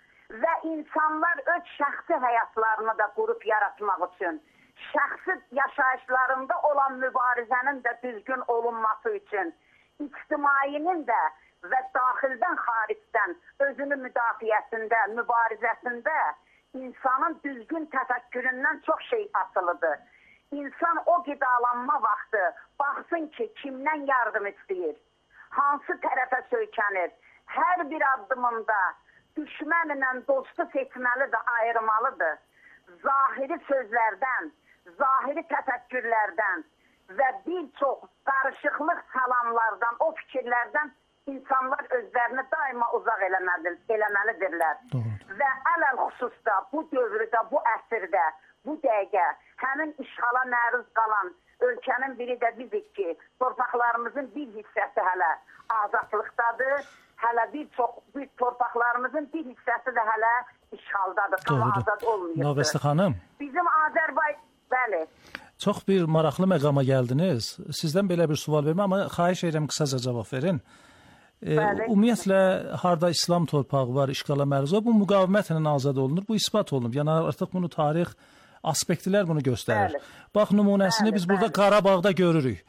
Və insanlar öz şəxsi həyatlarını da qurub yaratmaq üçün, şəxsi yaşayışlarında olan mübarizənin də düzgün olunması üçün, ictimainin də və daxildən, xaricdən özünü müdafiəsində, mübarizəsində insanın düzgün təfəkküründən çox şey asılıdır. İnsan o qidalanma vaxtı baxsın ki, kimdən yardım istəyir, hansı tərəfə söykənir, hər bir addımında düşmənlə dostu seçməli də ayırmalıdır. Zahiri sözlərdən, zahiri təfəkkürlərdən və bir çox qarışıqlıq salamlardan, o fikirlərdən insanlar özlərini daima uzaq eləməlidirlər. Və ələl xüsusda bu dövrdə, bu əsrdə, bu dəqiqə həmin işğala məruz qalan ölkənin biri də bizik ki, torpaqlarımızın bir hissəsi hələ azadlıqdadır, hələ bir torpaqlarımızın bir hissəsi də hələ işğaldadır, tam azad olmayıbdır. Navbəsti xanım. Bizim Azərbaycan, bəli. Çox bir maraqlı məqama gəldiniz. Sizdən belə bir sual vermə, amma xahiş edirəm qısaca cavab verin. Ümumiyyətlə, harda İslam torpağı var, işğala məruz var, bu müqavimətlə azad olunur, bu ispat olunur. Yəni, artıq bunu tarix aspektlər bunu göstərir. Bax, nümunəsini biz burada Qarabağda görürük.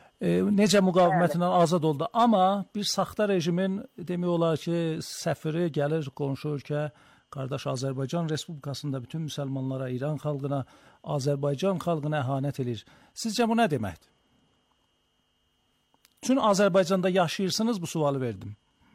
Necə müqavimətlə azad oldu. Amma bir saxta rejimin demək olar ki, səfiri gəlir qonşu ölkə qardaş Azərbaycan Respublikasında bütün müsəlmanlara, İran xalqına, Azərbaycan xalqına əhanət edir. Sizcə bu nə deməkdir? Çünki Azərbaycanda yaşayırsınız, bu sualı verdim.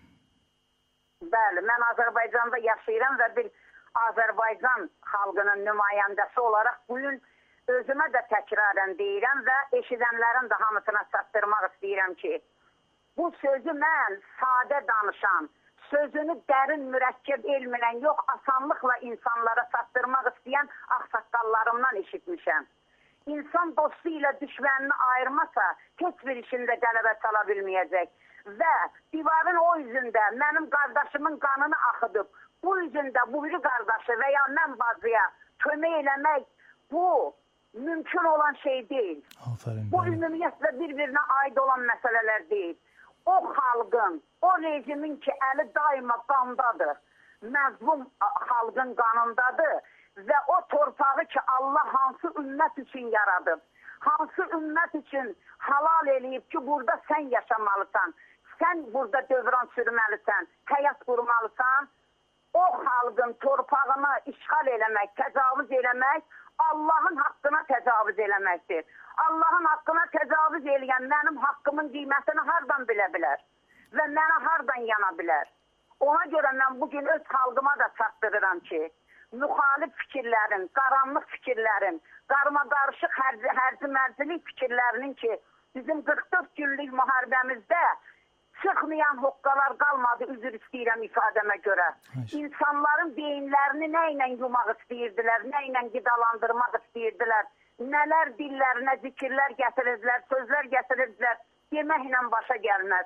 Bəli, mən Azərbaycanda yaşayıram və bir Azərbaycan xalqının nümayəndəsi olaraq bugün özümə də təkrarən deyirəm və eşidənlərin də hamısına çatdırmaq istəyirəm ki, bu sözü mən sadə danışan, sözünü dərin mürəkkəb elmlə yox, asanlıqla insanlara çatdırmaq istəyən ağsaqqallarımdan eşitmişəm. İnsan dostu ilə düşmənini ayırmasa, heç bir işində qələbə çala bilməyəcək. Və divarın o üzündə mənim qardaşımın qanını axıdıb, bu üzündə bu biri qardaşı və ya mən bacıya kömək eləmək, bu mümkün olan şey deyil. Aferin, bu ümumiyyətlə bir-birinə aid olan məsələlər deyil. O xalqın, o rejimin ki, əli daima qandadır, məzlum xalqın qanındadır və o torpağı ki, Allah hansı ümmət üçün yaradıb, hansı ümmət üçün halal eləyib ki, burada sən yaşamalısan, sən burada dövran sürməlisən, həyat qurmalısan, o xalqın torpağını işğal eləmək, təcavüz eləmək, Allahın haqqına təcavüz eləməkdir. Allahın haqqına təcavüz eləyən mənim haqqımın qiymətini hardan bilə bilər və mənə hardan yana bilər. Ona görə mən bugün öz xalqıma da çatdırıram ki, müxalif fikirlərin, qaranlıq fikirlərin, qarma-qarışıq hərzi-mərzilik fikirlərinin ki, bizim 44 günlük müharibəmizdə çıxmayan hoqqalar qalmadı, üzr istəyirəm ifadəmə görə. İnsanların beyinlərini nə ilə yumaq istəyirdilər, nə ilə qidalandırmaq istəyirdilər, nələr dillərinə zikirlər gətirirdilər, sözlər gətirirdilər, deməklə başa gəlməz.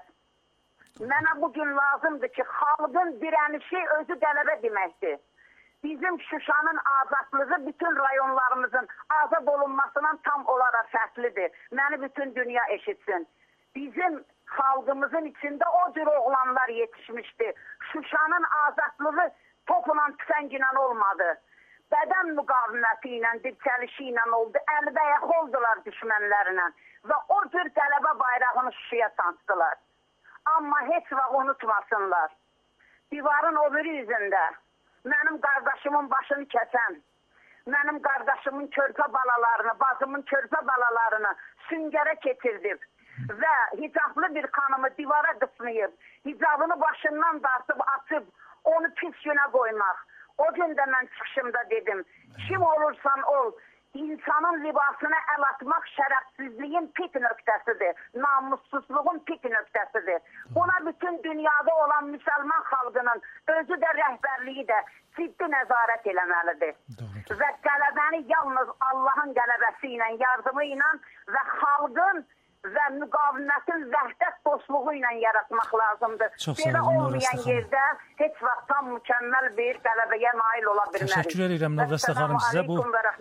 Mənə bugün lazımdır ki, xalqın dirənişi özü qələbə deməkdir. Bizim Şuşanın azadlığı bütün rayonlarımızın azad olunmasından tam olaraq fərqlidir. Məni bütün dünya eşitsin. Bizim xalqımızın içində o cür oğlanlar yetişmişdi. Şuşanın azadlığı topla tüfənglə olmadı. Bədən müqaviməti ilə, dirçəlişi ilə oldu. Əlbəyax oldular düşmənlərlə və o cür qələbə bayrağını Şuşaya sancdılar. Amma heç vaxt unutmasınlar. Divarın o biri üzündə mənim qardaşımın başını kəsən, mənim qardaşımın körpə balalarını, bacımın körpə balalarını süngərə keçirdib və hicablı bir xanımı divara qısmayıb, hicabını başından dartıb, açıb, onu pis günə qoymaq. O gün də mən çıxışımda dedim, kim olursan ol, insanın libasına əl atmaq şərəfsizliyin pik nöqtəsidir, namussuzluğun pik nöqtəsidir. Buna bütün dünyada olan müsəlman xalqının özü də rəhbərliyi də ciddi nəzarət eləməlidir. Və qələbəni yalnız Allahın qələbəsi ilə, yardımı ilə və xalqın və müqavimətin vəhdət dostluğu ilə yaratmaq lazımdır. Belə olmayan yerdə heç vaxt tam mükəmməl bir qələbəyə nail ola bilmərik. Təşəkkür edirəm Növrəstə xanım sizə bu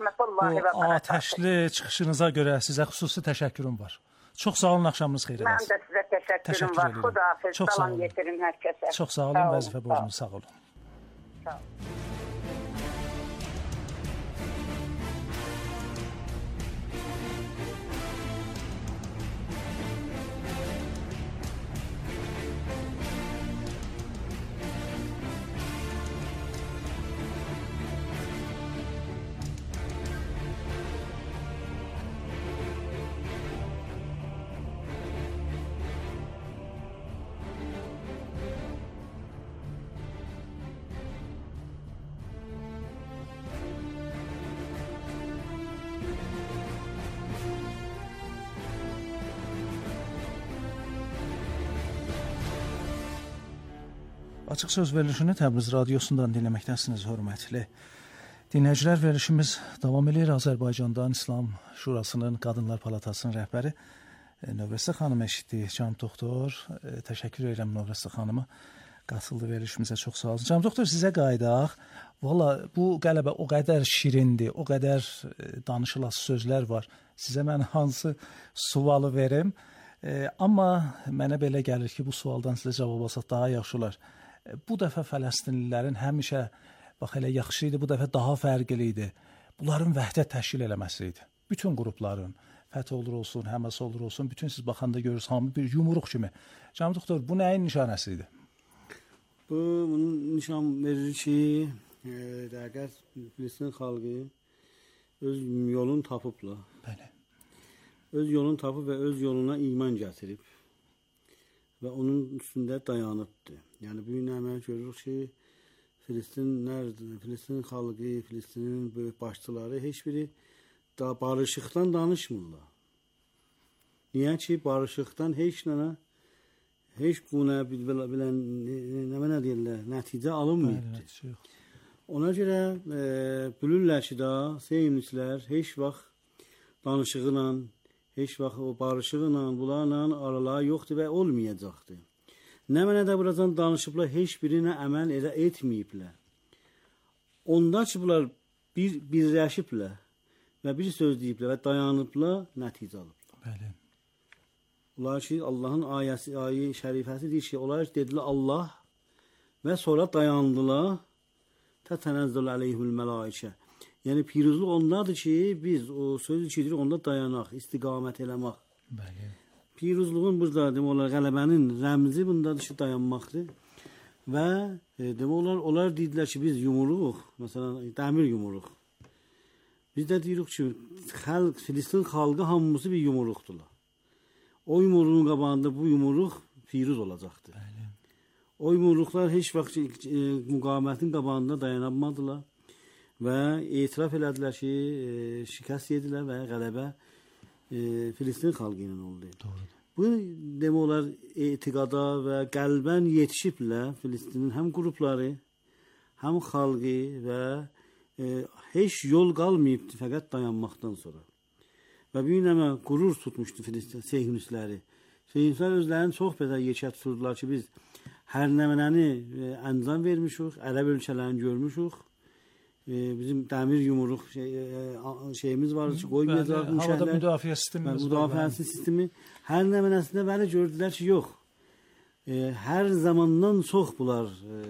atəşli çıxışınıza görə sizə xüsusi təşəkkürüm var. Çox sağ olun, axşamınız xeyir olsun. Mən də sizə təşəkkürüm var. Xudahafiz, salam yetirin hər kəsə. Çox sağ olun, vəzifə borcunuz sağ olun. Sağ olun. Açıq söz verilişini Təbriz radiosundan dinləməkdəsiniz, hörmətli dinləyicilər. Verilişimiz davam edir. Azərbaycandan İslam Şurasının Qadınlar Palatasının rəhbəri Növrəstə xanım eşitdi. Can doktor, təşəkkür edirəm Növrəstə xanıma. Qatıldı verilişimizə, çox sağ olun. Can doktor, sizə qayıdaq. Valla bu qələbə o qədər şirindir, o qədər danışılası sözlər var. Sizə mən hansı sualı verim? Amma mənə belə gəlir ki, bu sualdan sizə cavab alsaq daha yaxşı olar. Bu dəfə Fələstinlilərin həmişə, bax elə yaxşı idi, bu dəfə daha fərqli idi. Bunların vəhdət təşkil eləməsi idi. Bütün qrupların, FETÖ olur olsun, Həmas olur olsun, bütün siz baxanda görürsünüz, hamı bir yumruq kimi. Can doktor, bu nəyin nişanəsi idi? Bunun nişan verir ki, Dəqiq Filistin xalqı öz yolunu tapıblar. Bəli. Öz yolunu tapıb və öz yoluna iman gətirib və onun üstündə dayanıbdır. Yəni bu gün əməl görürük ki, Filistin xalqı, Filistinin böyük başçıları heç biri da barışıqdan danışmırlar. Niyə ki, barışıqdan heç buna bilən nə deyirlər, nəticə alınmıyıbdır. Ona görə bilirlər ki, seyircilər heç vaxt danışıqla, heç vaxt o barışıqla, bunlarla aralar yoxdur və olmayacaqdır. Nə mənə də buradan danışıblar, heç birinə əməl etməyiblər. Onda ki, bunlar birləşiblər və bir söz deyiblər və dayanıblar, nəticə alıblar. Bəli. Onlar ki, Allahın ayə şərifəsi deyir ki, onlar dedilər Allah və sonra dayandılar, tətənəzzəl əleyhül mələikə. Yəni, piruzluq ondadır ki, biz o sözü ki, onda dayanaq, istiqamət eləmək. Bəli. Piruzluğun burada, demək, qələbənin rəmzi bundadır ki, dayanmaqdır. Və demək, onlar dedilər ki, biz yumuruq, məsələn, dəmir yumuruq. Biz də deyirik ki, Filistin xalqı hamısı bir yumuruqdurlar. O yumruğun qabağında bu yumruq firuz olacaqdır. Bəli. O yumruqlar heç vaxt müqavimətin qabağında dayanamadılar və etiraf elədilər ki, şikəst yedilər və qələbə Filistin xalqı ilə oldu. Doğrudur. Bu demək olar etiqada və qəlbən yetişiblər Filistinin həm qrupları, həm xalqı və heç yol qalmayıbdı fəqət dayanmaqdan sonra. Və bir nəmə qurur tutmuşdu Filistin seyhunistləri. Seyhunistlər özlərini çox belə yekə tuturdular ki, biz hər nəmənəni əncam vermişik, ərəb ölkələrini görmüşük. Bizim dəmir yumruq şeyimiz var ki, qoymayacaq müşəhlər. Havada müdafiə sistemimiz var. Müdafiə sistemi. Hər nəmənəsində belə gördülər ki, yox. Hər zamandan çox bunlar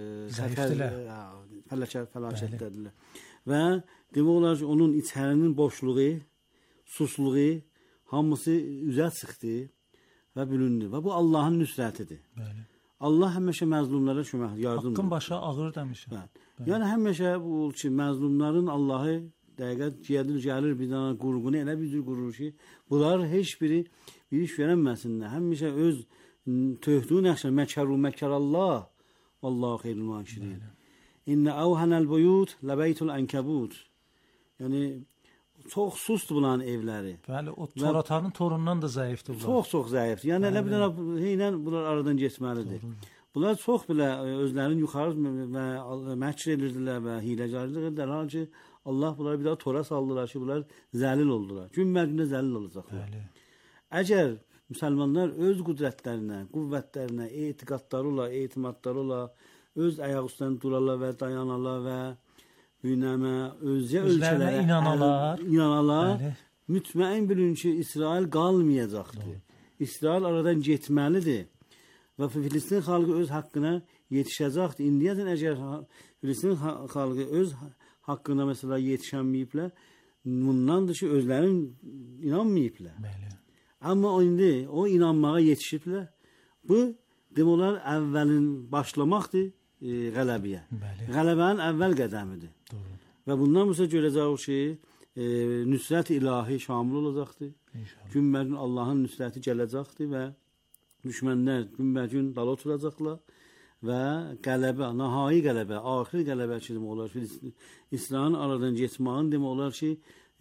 fəlakətdədirlər. Və demək olar ki, onun içərinin boşluğu, susluğu hamısı üzə çıxdı və bölündü. Və bu Allahın nüsrətidir. Bəli. Allah həmişə məzlumlara kömək, yardım edir. Haqqın başa ağır demişəm. Bəli. Yəni həmişə bu ki, məzlumların Allahı dəqiqət gəlir bir dana qurğunu elə bir cür qurur ki, bunlar heç biri bir iş verəməsinlər. Həmişə öz töhdüyü nəxşə məkərallah vallahu xeyrul makirin. İnnə əvhənəl buyut ləbeytul ənkəbut. Yəni çox susdur bunların evləri. Bəli, o toratarın torunundan da zəifdir bunlar. Çox zəifdir. Yəni elə bir dənə bunlar aradan keçməlidir. Bunlar çox belə özlərinin yuxarı və məkr edirdilər və hiləcarlıq edirlər. Halbuki Allah bunları bir daha tora saldılar ki, bunlar zəlil oldular. Gün-mərgündə zəlil olacaqlar. Bəli. Əgər müsəlmanlar öz qüdrətlərinə, qüvvətlərinə, etiqadları ola, etimadları ola, öz ayaq üstündə durarlar və dayanarlar və büyünəmə, özcə ölkələrə inanalar, mütməin bilin ki, İsrail qalmayacaqdır. İsrail aradan getməlidir və Filistin xalqı öz haqqına yetişəcəkdir. İndiyəcən əgər Filistin xalqı öz haqqına məsələ yetişənməyiblər, bundandır ki, özlərin inanmayıblər. Amma indi o inanmağa yetişiblər. Bu, demək olar, əvvəlin başlamaqdır qələbiyə. Qələbənin əvvəl qədəmidir. Və bundan bizə görəcəyik ki, nüsrət ilahi şamil olacaqdır. Gün-mərgün Allahın nüsrəti gələcəkdir və düşmənlər gün-mərgün dala oturacaqlar və qələbə, nəhai qələbə, axir qələbə ki, demək olar, İsrailin aradan getmağın demək olar ki,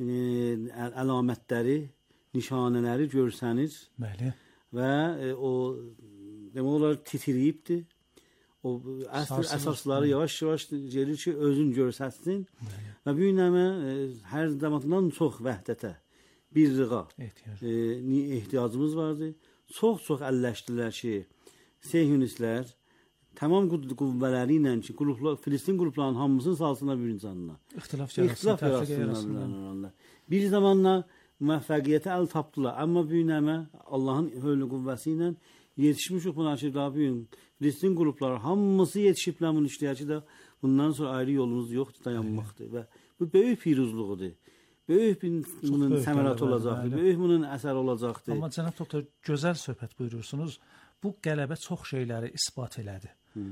əlamətləri, nişanələri görsəniz və o demək olar titriyibdir. O əsasları yavaş-yavaş gelir ki, özün görsətsin və bu günəmə hər zamandan çox vəhdətə, birliğa ehtiyacımız vardır. Çox əlləşdilər ki, seyhunistlər tamam qüvvələri ilə ki, Filistin qruplarının hamısını salsınlar bir insanına. İxtilaf yaratsınlar. Bir zamanla müvəffəqiyyətə əl tapdılar. Amma bu günəmə Allahın hövlü qüvvəsi ilə yetişmişik buna ki, daha bugün Filistin qrupları hamısı yetişiblər bunun işləyəci də bundan sonra ayrı yolumuz yoxdur, dayanmaqdır və bu böyük piruzluğudur. Böyük bunun səmərəti olacaqdır, böyük bunun əsər olacaqdır. Amma cənab doktor, gözəl söhbət buyurursunuz. Bu qələbə çox şeyləri isbat elədi.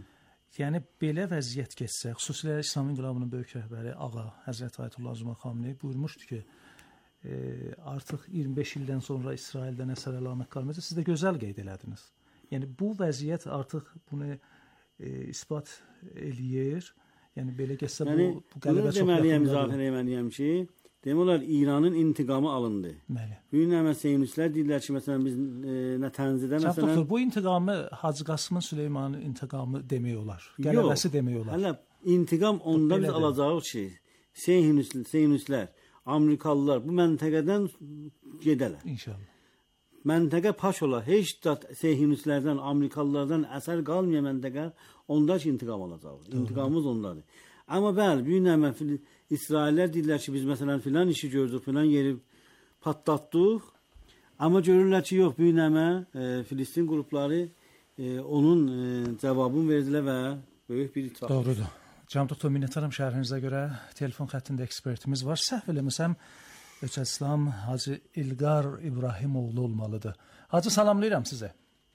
Yəni belə vəziyyət keçsə, xüsusilə İslam İnqilabının böyük rəhbəri Ağa Həzrət Ayətullah Zuma Xameneyi buyurmuşdu ki, artıq 25 ildən sonra İsraildə əsər əlamət qalmayacaq. Siz də gözəl qeyd elədiniz. Yəni bu vəziyyət artıq bunu isbat eləyir. Yəni belə getsə bu qələbə çox yaxındır. Müzakirə etməliyəm ki, demək olar İranın intiqamı alındı. Bəli. Bu gün Siyonistlər deyirlər ki, məsələn biz Nətənzidə məsələn doktor, bu intiqamı Hacı Qasımın Süleymanın intiqamı demək olar. Qələbəsi demək olar. Hələ intiqam ondan biz alacağıq ki, Siyonistlər, Amerikalılar bu məntəqədən gedələr. İnşallah. Məntəqə paş ola, heç Siyonistlərdən, Amerikalılardan əsər qalmayan məntəqə onda ki intiqam alacağıq. İntiqamımız ondadır. Amma bəli, bu gün İsraillər deyirlər ki, biz məsələn filan işi gördük, filan yeri patlatdıq. Amma görürlər ki, yox, bu gün Filistin qrupları onun cavabını verdilər və böyük bir itiraf. Doğrudur. Cənab doktor, minnətdaram şərhinizə görə. Telefon xəttində ekspertimiz var. Səhv eləməsəm, Öçəlislam Hacı İlqar İbrahimoğlu olmalıdır. Hacı, salamlayıram sizə.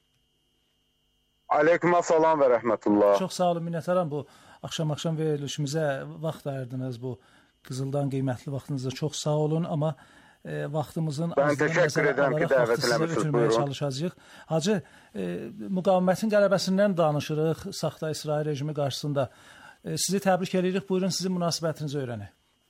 Aleyküm salam və rəhmətullah. Çox sağ olun, minnətdaram bu axşam verilişimizə vaxt ayırdınız, bu Qızıldan qiymətli vaxtınızda çox sağ olun, amma vaxtımızın azlığını nəzərə alaraq vaxtı sizə ötürməyə çalışacağıq. Hacı, müqavimətin qələbəsindən danışırıq, saxta İsrail rejimi qarşısında. Sizi təbrik edirik, buyurun sizin münasibətinizi öyrənək.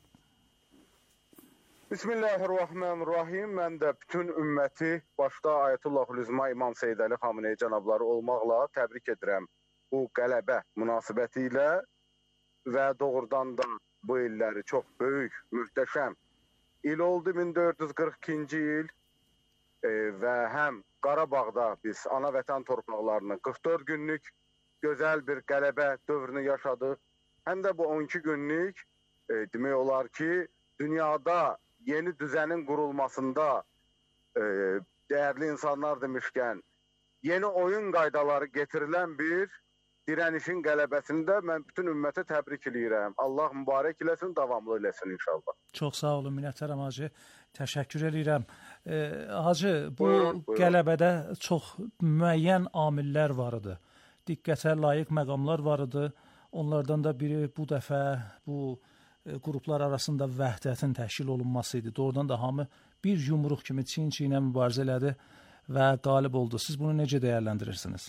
Bismillahirrahmanirrahim. Mən də bütün ümməti, başda Ayətullah Zuma İmam Seyyid Əli Xameneyi cənabları olmaqla təbrik edirəm bu qələbə münasibəti ilə və doğrudan da bu illəri çox böyük, möhtəşəm il oldu, 1442-ci il və həm Qarabağda biz ana vətən torpaqlarının 44 günlük gözəl bir qələbə dövrünü yaşadıq. Həm də bu 12 günlük demək olar ki, dünyada yeni düzənin qurulmasında dəyərli insanlar demişkən, yeni oyun qaydaları getirilən bir dirənişin qələbəsində mən bütün ümmətə təbrik edirəm. Allah mübarək eləsin, davamlı eləsin inşallah. Çox sağ olun, minnətdaram Hacı. Təşəkkür edirəm. Hacı, bu qələbədə çox müəyyən amillər var idi. Diqqətə layiq məqamlar var idi. Onlardan da biri bu dəfə bu qruplar arasında vəhdətin təşkil olunması idi. Doğrudan da hamı bir yumruq kimi çiyin-çiyinə mübarizə elədi və qalib oldu. Siz bunu necə dəyərləndirirsiniz?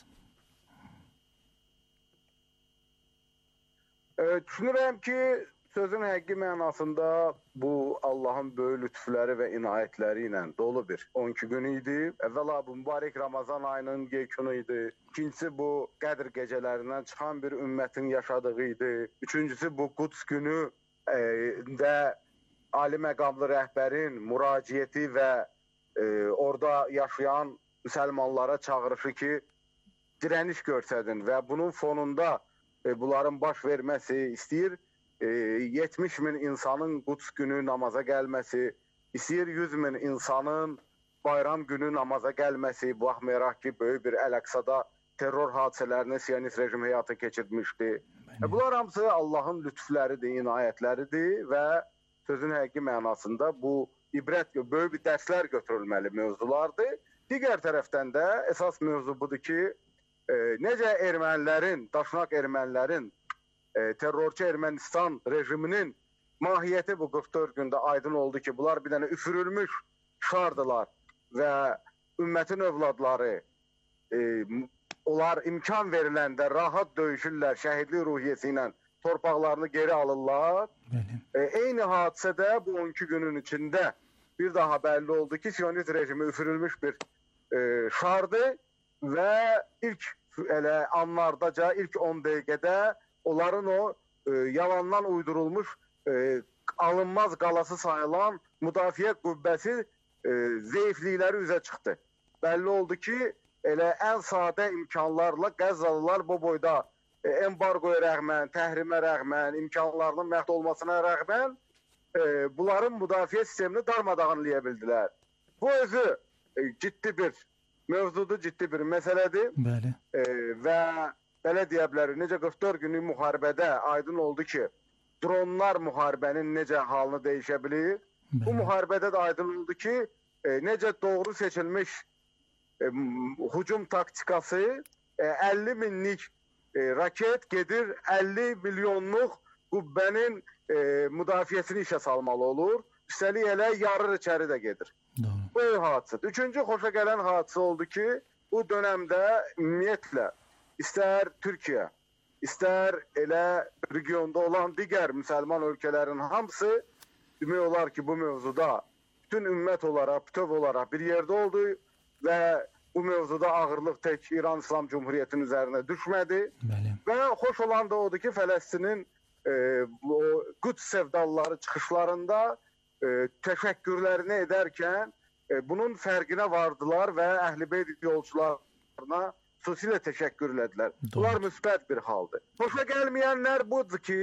Düşünürəm ki, sözün həqiqi mənasında bu Allahın böyük lütfləri və inayətləri ilə dolu bir 12 gün idi. Əvvəla bu mübarək Ramazan ayının yekunu idi. İkincisi bu Qədr gecələrindən çıxan bir ümmətin yaşadığı idi. Üçüncüsü bu Quds günü də ali məqamlı rəhbərin müraciəti və orada yaşayan müsəlmanlara çağırışı ki, dirəniş göstərin və bunun fonunda bunların baş verməsi istəyir 70 min insanın Quds günü namaza gəlməsi, istəyir 100 min insanın bayram günü namaza gəlməsi, baxmayaraq ki, böyük bir Əl-Əqsada terror hadisələrini Siyonist rejim həyata keçirmişdi. Bunlar hamısı Allahın lütfləridir, inayətləridir və sözün həqiqi mənasında bu ibrət, böyük bir dərslər götürülməli mövzulardır. Digər tərəfdən də əsas mövzu budur ki, necə ermənilərin, daşnaq ermənilərin, terrorçu Ermənistan rejiminin mahiyyəti bu 44 gündə aydın oldu ki, bunlar bir dənə üfürülmüş şardılar və ümmətin övladları onlar imkan veriləndə rahat döyüşürlər, şəhidlik ruhiyyəsi ilə torpaqlarını geri alırlar. Eyni hadisədə bu 12 günün içində bir daha bəlli oldu ki, Siyonist rejimi üfürülmüş bir şardı və ilk anlardaca, ilk 10 dəqiqədə onların o yalandan uydurulmuş alınmaz qalası sayılan müdafiə qüvvəsi zəiflikləri üzə çıxdı. Bəlli oldu ki, elə ən sadə imkanlarla Qəzzalılar bu boyda embargoya rəğmən, təhrimə rəğmən, imkanlarının məhv olmasına rəğmən bunların müdafiə sistemini darmadağınlaya bildilər. Bu özü ciddi bir mövzudur, ciddi bir məsələdir. Bəli. Və belə deyə bilərik, necə 44 günlük müharibədə aydın oldu ki, dronlar müharibənin necə halını dəyişə bilir. Bu müharibədə də aydın oldu ki, necə doğru seçilmiş hücum taktikası 50 minlik raket gedir 50 milyonluq qübbənin müdafiəsini işə salmalı olur. Üstəlik elə yarır içəri də gedir. Bu hadisədir. Üçüncü xoşa gələn hadisə oldu ki, bu dönəmdə ümumiyyətlə istər Türkiyə, istər elə regionda olan digər müsəlman ölkələrin hamısı demək olar ki, bu mövzuda bütün ümmət olaraq, bütöv olaraq bir yerdə oldu və bu mövzuda ağırlıq tək İran İslam Cumhuriyyətinin üzərinə düşmədi. Və xoş olan da odur ki, Fələstinin Qüds sevdalıları çıxışlarında təşəkkürlərini edərkən bunun fərqinə vardılar və Əhl-i-Beyt yolçularına xüsusilə təşəkkür elədilər. Bunlar müsbət bir haldır. Xoşa gəlməyənlər budur ki,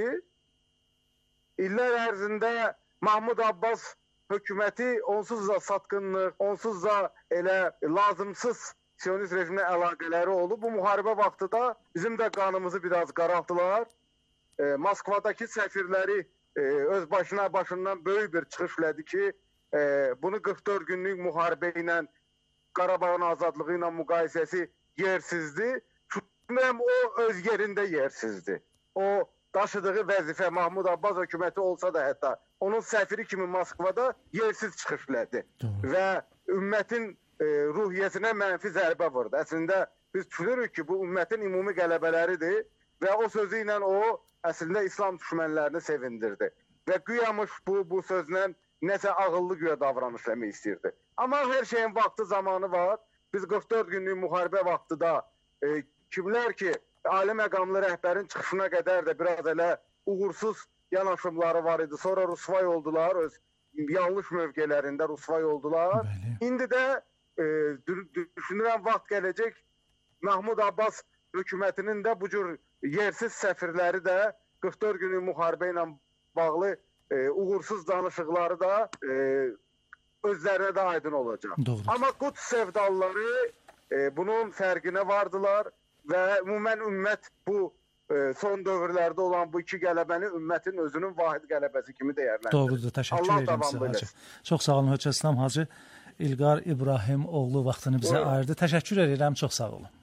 illər ərzində Mahmud Abbas hökuməti onsuz da satqınlıq, onsuz da elə lazımsız Siyonist rejiminə əlaqələri olub. Bu müharibə vaxtı da bizim də qanımızı biraz qaraltdılar. Moskvadakı səfirləri öz başından böyük bir çıxış elədi ki, bunu 44 günlük müharibə ilə Qarabağın azadlığı ilə müqayisəsi yersizdir. Çünki o öz yerində yersizdir. O daşıdığı vəzifə Mahmud Abbas hökuməti olsa da hətta onun səfiri kimi Moskvada yersiz çıxış elədi və ümmətin ruhiyyəsinə mənfi zərbə vurdu. Əslində biz düşünürük ki, bu ümmətin ümumi qələbələridir və o sözü ilə o əslində İslam düşmənlərini sevindirdi və güyamış bu sözlə nəsə ağıllı güya davranış eləmək istəyirdi. Amma hər şeyin vaxtı, zamanı var. Biz 44 günlük müharibə vaxtı da kimlər ki, ali məqamlı rəhbərin çıxışına qədər də biraz elə uğursuz yanaşımları var idi. Sonra rüsvay oldular, öz yanlış mövqelərində rüsvay oldular. İndi də düşünürəm vaxt gələcək, Mahmud Abbas hökumətinin də bu cür yersiz səfirləri də 44 günlük müharibə ilə bağlı uğursuz danışıqları da özlərinə də aydın olacaq. Amma Quds sevdalıları bunun fərqinə vardılar və ümumən ümmət bu son dövrlərdə olan bu iki qələbəni ümmətin özünün vahid qələbəsi kimi dəyərləndirir. Doğrudur, təşəkkür edirəm sizə Hacı. Çox sağ olun Hökəm İslam Hacı İlqar İbrahim oğlu vaxtını bizə ayırdı. Təşəkkür edirəm, çox sağ olun.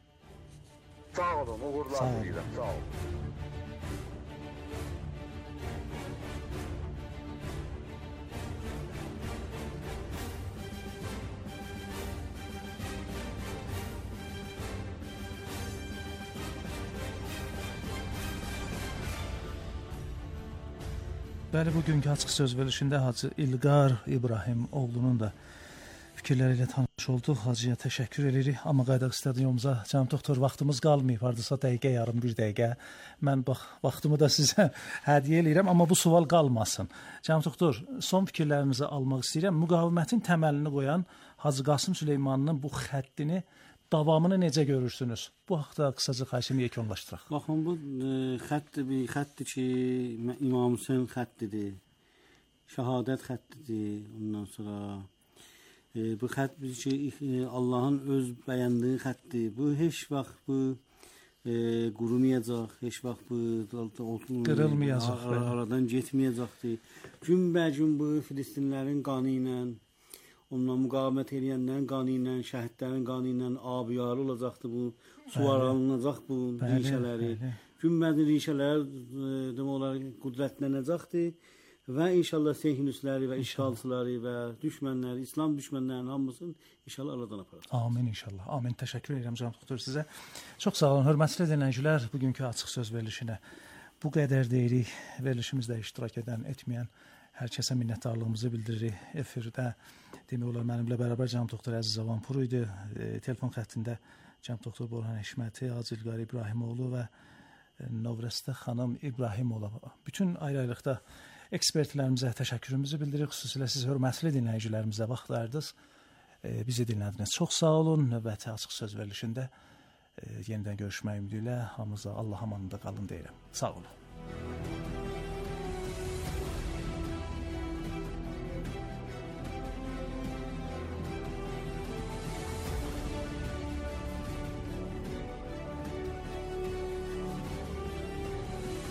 Sağ olun, uğurlar diləyirəm, sağ olun. Bəli, bugünkü açıq söz verilişində Hacı İlqar İbrahim oğlunun da fikirləri ilə tanış olduq. Hacıya təşəkkür edirik. Amma qaydaq stadionumuza cənab doktor vaxtımız qalmayıb. Hardasa dəqiqə, yarım bir dəqiqə. Mən vaxtımı da sizə hədiyyə eləyirəm, amma bu sual qalmasın. Cənab doktor, son fikirlərinizi almaq istəyirəm. Müqavimətin təməlini qoyan Hacı Qasım Süleymanının bu xəttini, davamını necə görürsünüz? Bu haqda qısaca xahişimi yekunlaşdıraq. Baxın, bu xəttdir ki, İmam Hüseyin xəttidir, şəhadət xəttidir. Ondan sonra bu xətt ki, Allahın öz bəyəndiyi xətdir. Bu heç vaxt qurumayacaq, heç vaxt qırılmayacaq, aradan getməyəcəkdir. Günbəgün bu Filistinlərin qanı ilə, ondan müqavimət edənlərin qanı ilə, şəhidlərin qanı ilə abiyarı olacaqdır bu, suvarlanacaq bu rişələri. Günbəgün rişələr demək olar qüdrətlənəcəkdir və inşallah sehinüsləri və işğalçıları və düşmənləri, İslam düşmənlərinin hamısını inşallah aradan aparacaq. Amin inşallah. Amin. Təşəkkür edirəm cənab doktor sizə. Çox sağ olun. Hörmətli dinləyicilər, bugünkü açıq söz verilişinə bu qədər deyirik. Verilişimizdə iştirak edən, etməyən hər kəsə minnətdarlığımızı bildiririk. Efirdə demək olar mənimlə bərabər cənab doktor Əziz Avanpur idi. Telefon xəttində cənab doktor Borhan Eşməti, Hacı İlqar İbrahimoğlu və Novrəstə xanım İbrahimova. Bütün ayrı-ayrılıqda ekspertlərimizə təşəkkürümüzü bildiririk. Xüsusilə siz hörmətli dinləyicilərimizə vaxt ayırdınız. Bizi dinlədiniz. Çox sağ olun. Növbəti açıq söz verilişində yenidən görüşmək ümidi ilə hamınıza Allah amanında qalın deyirəm. Sağ olun.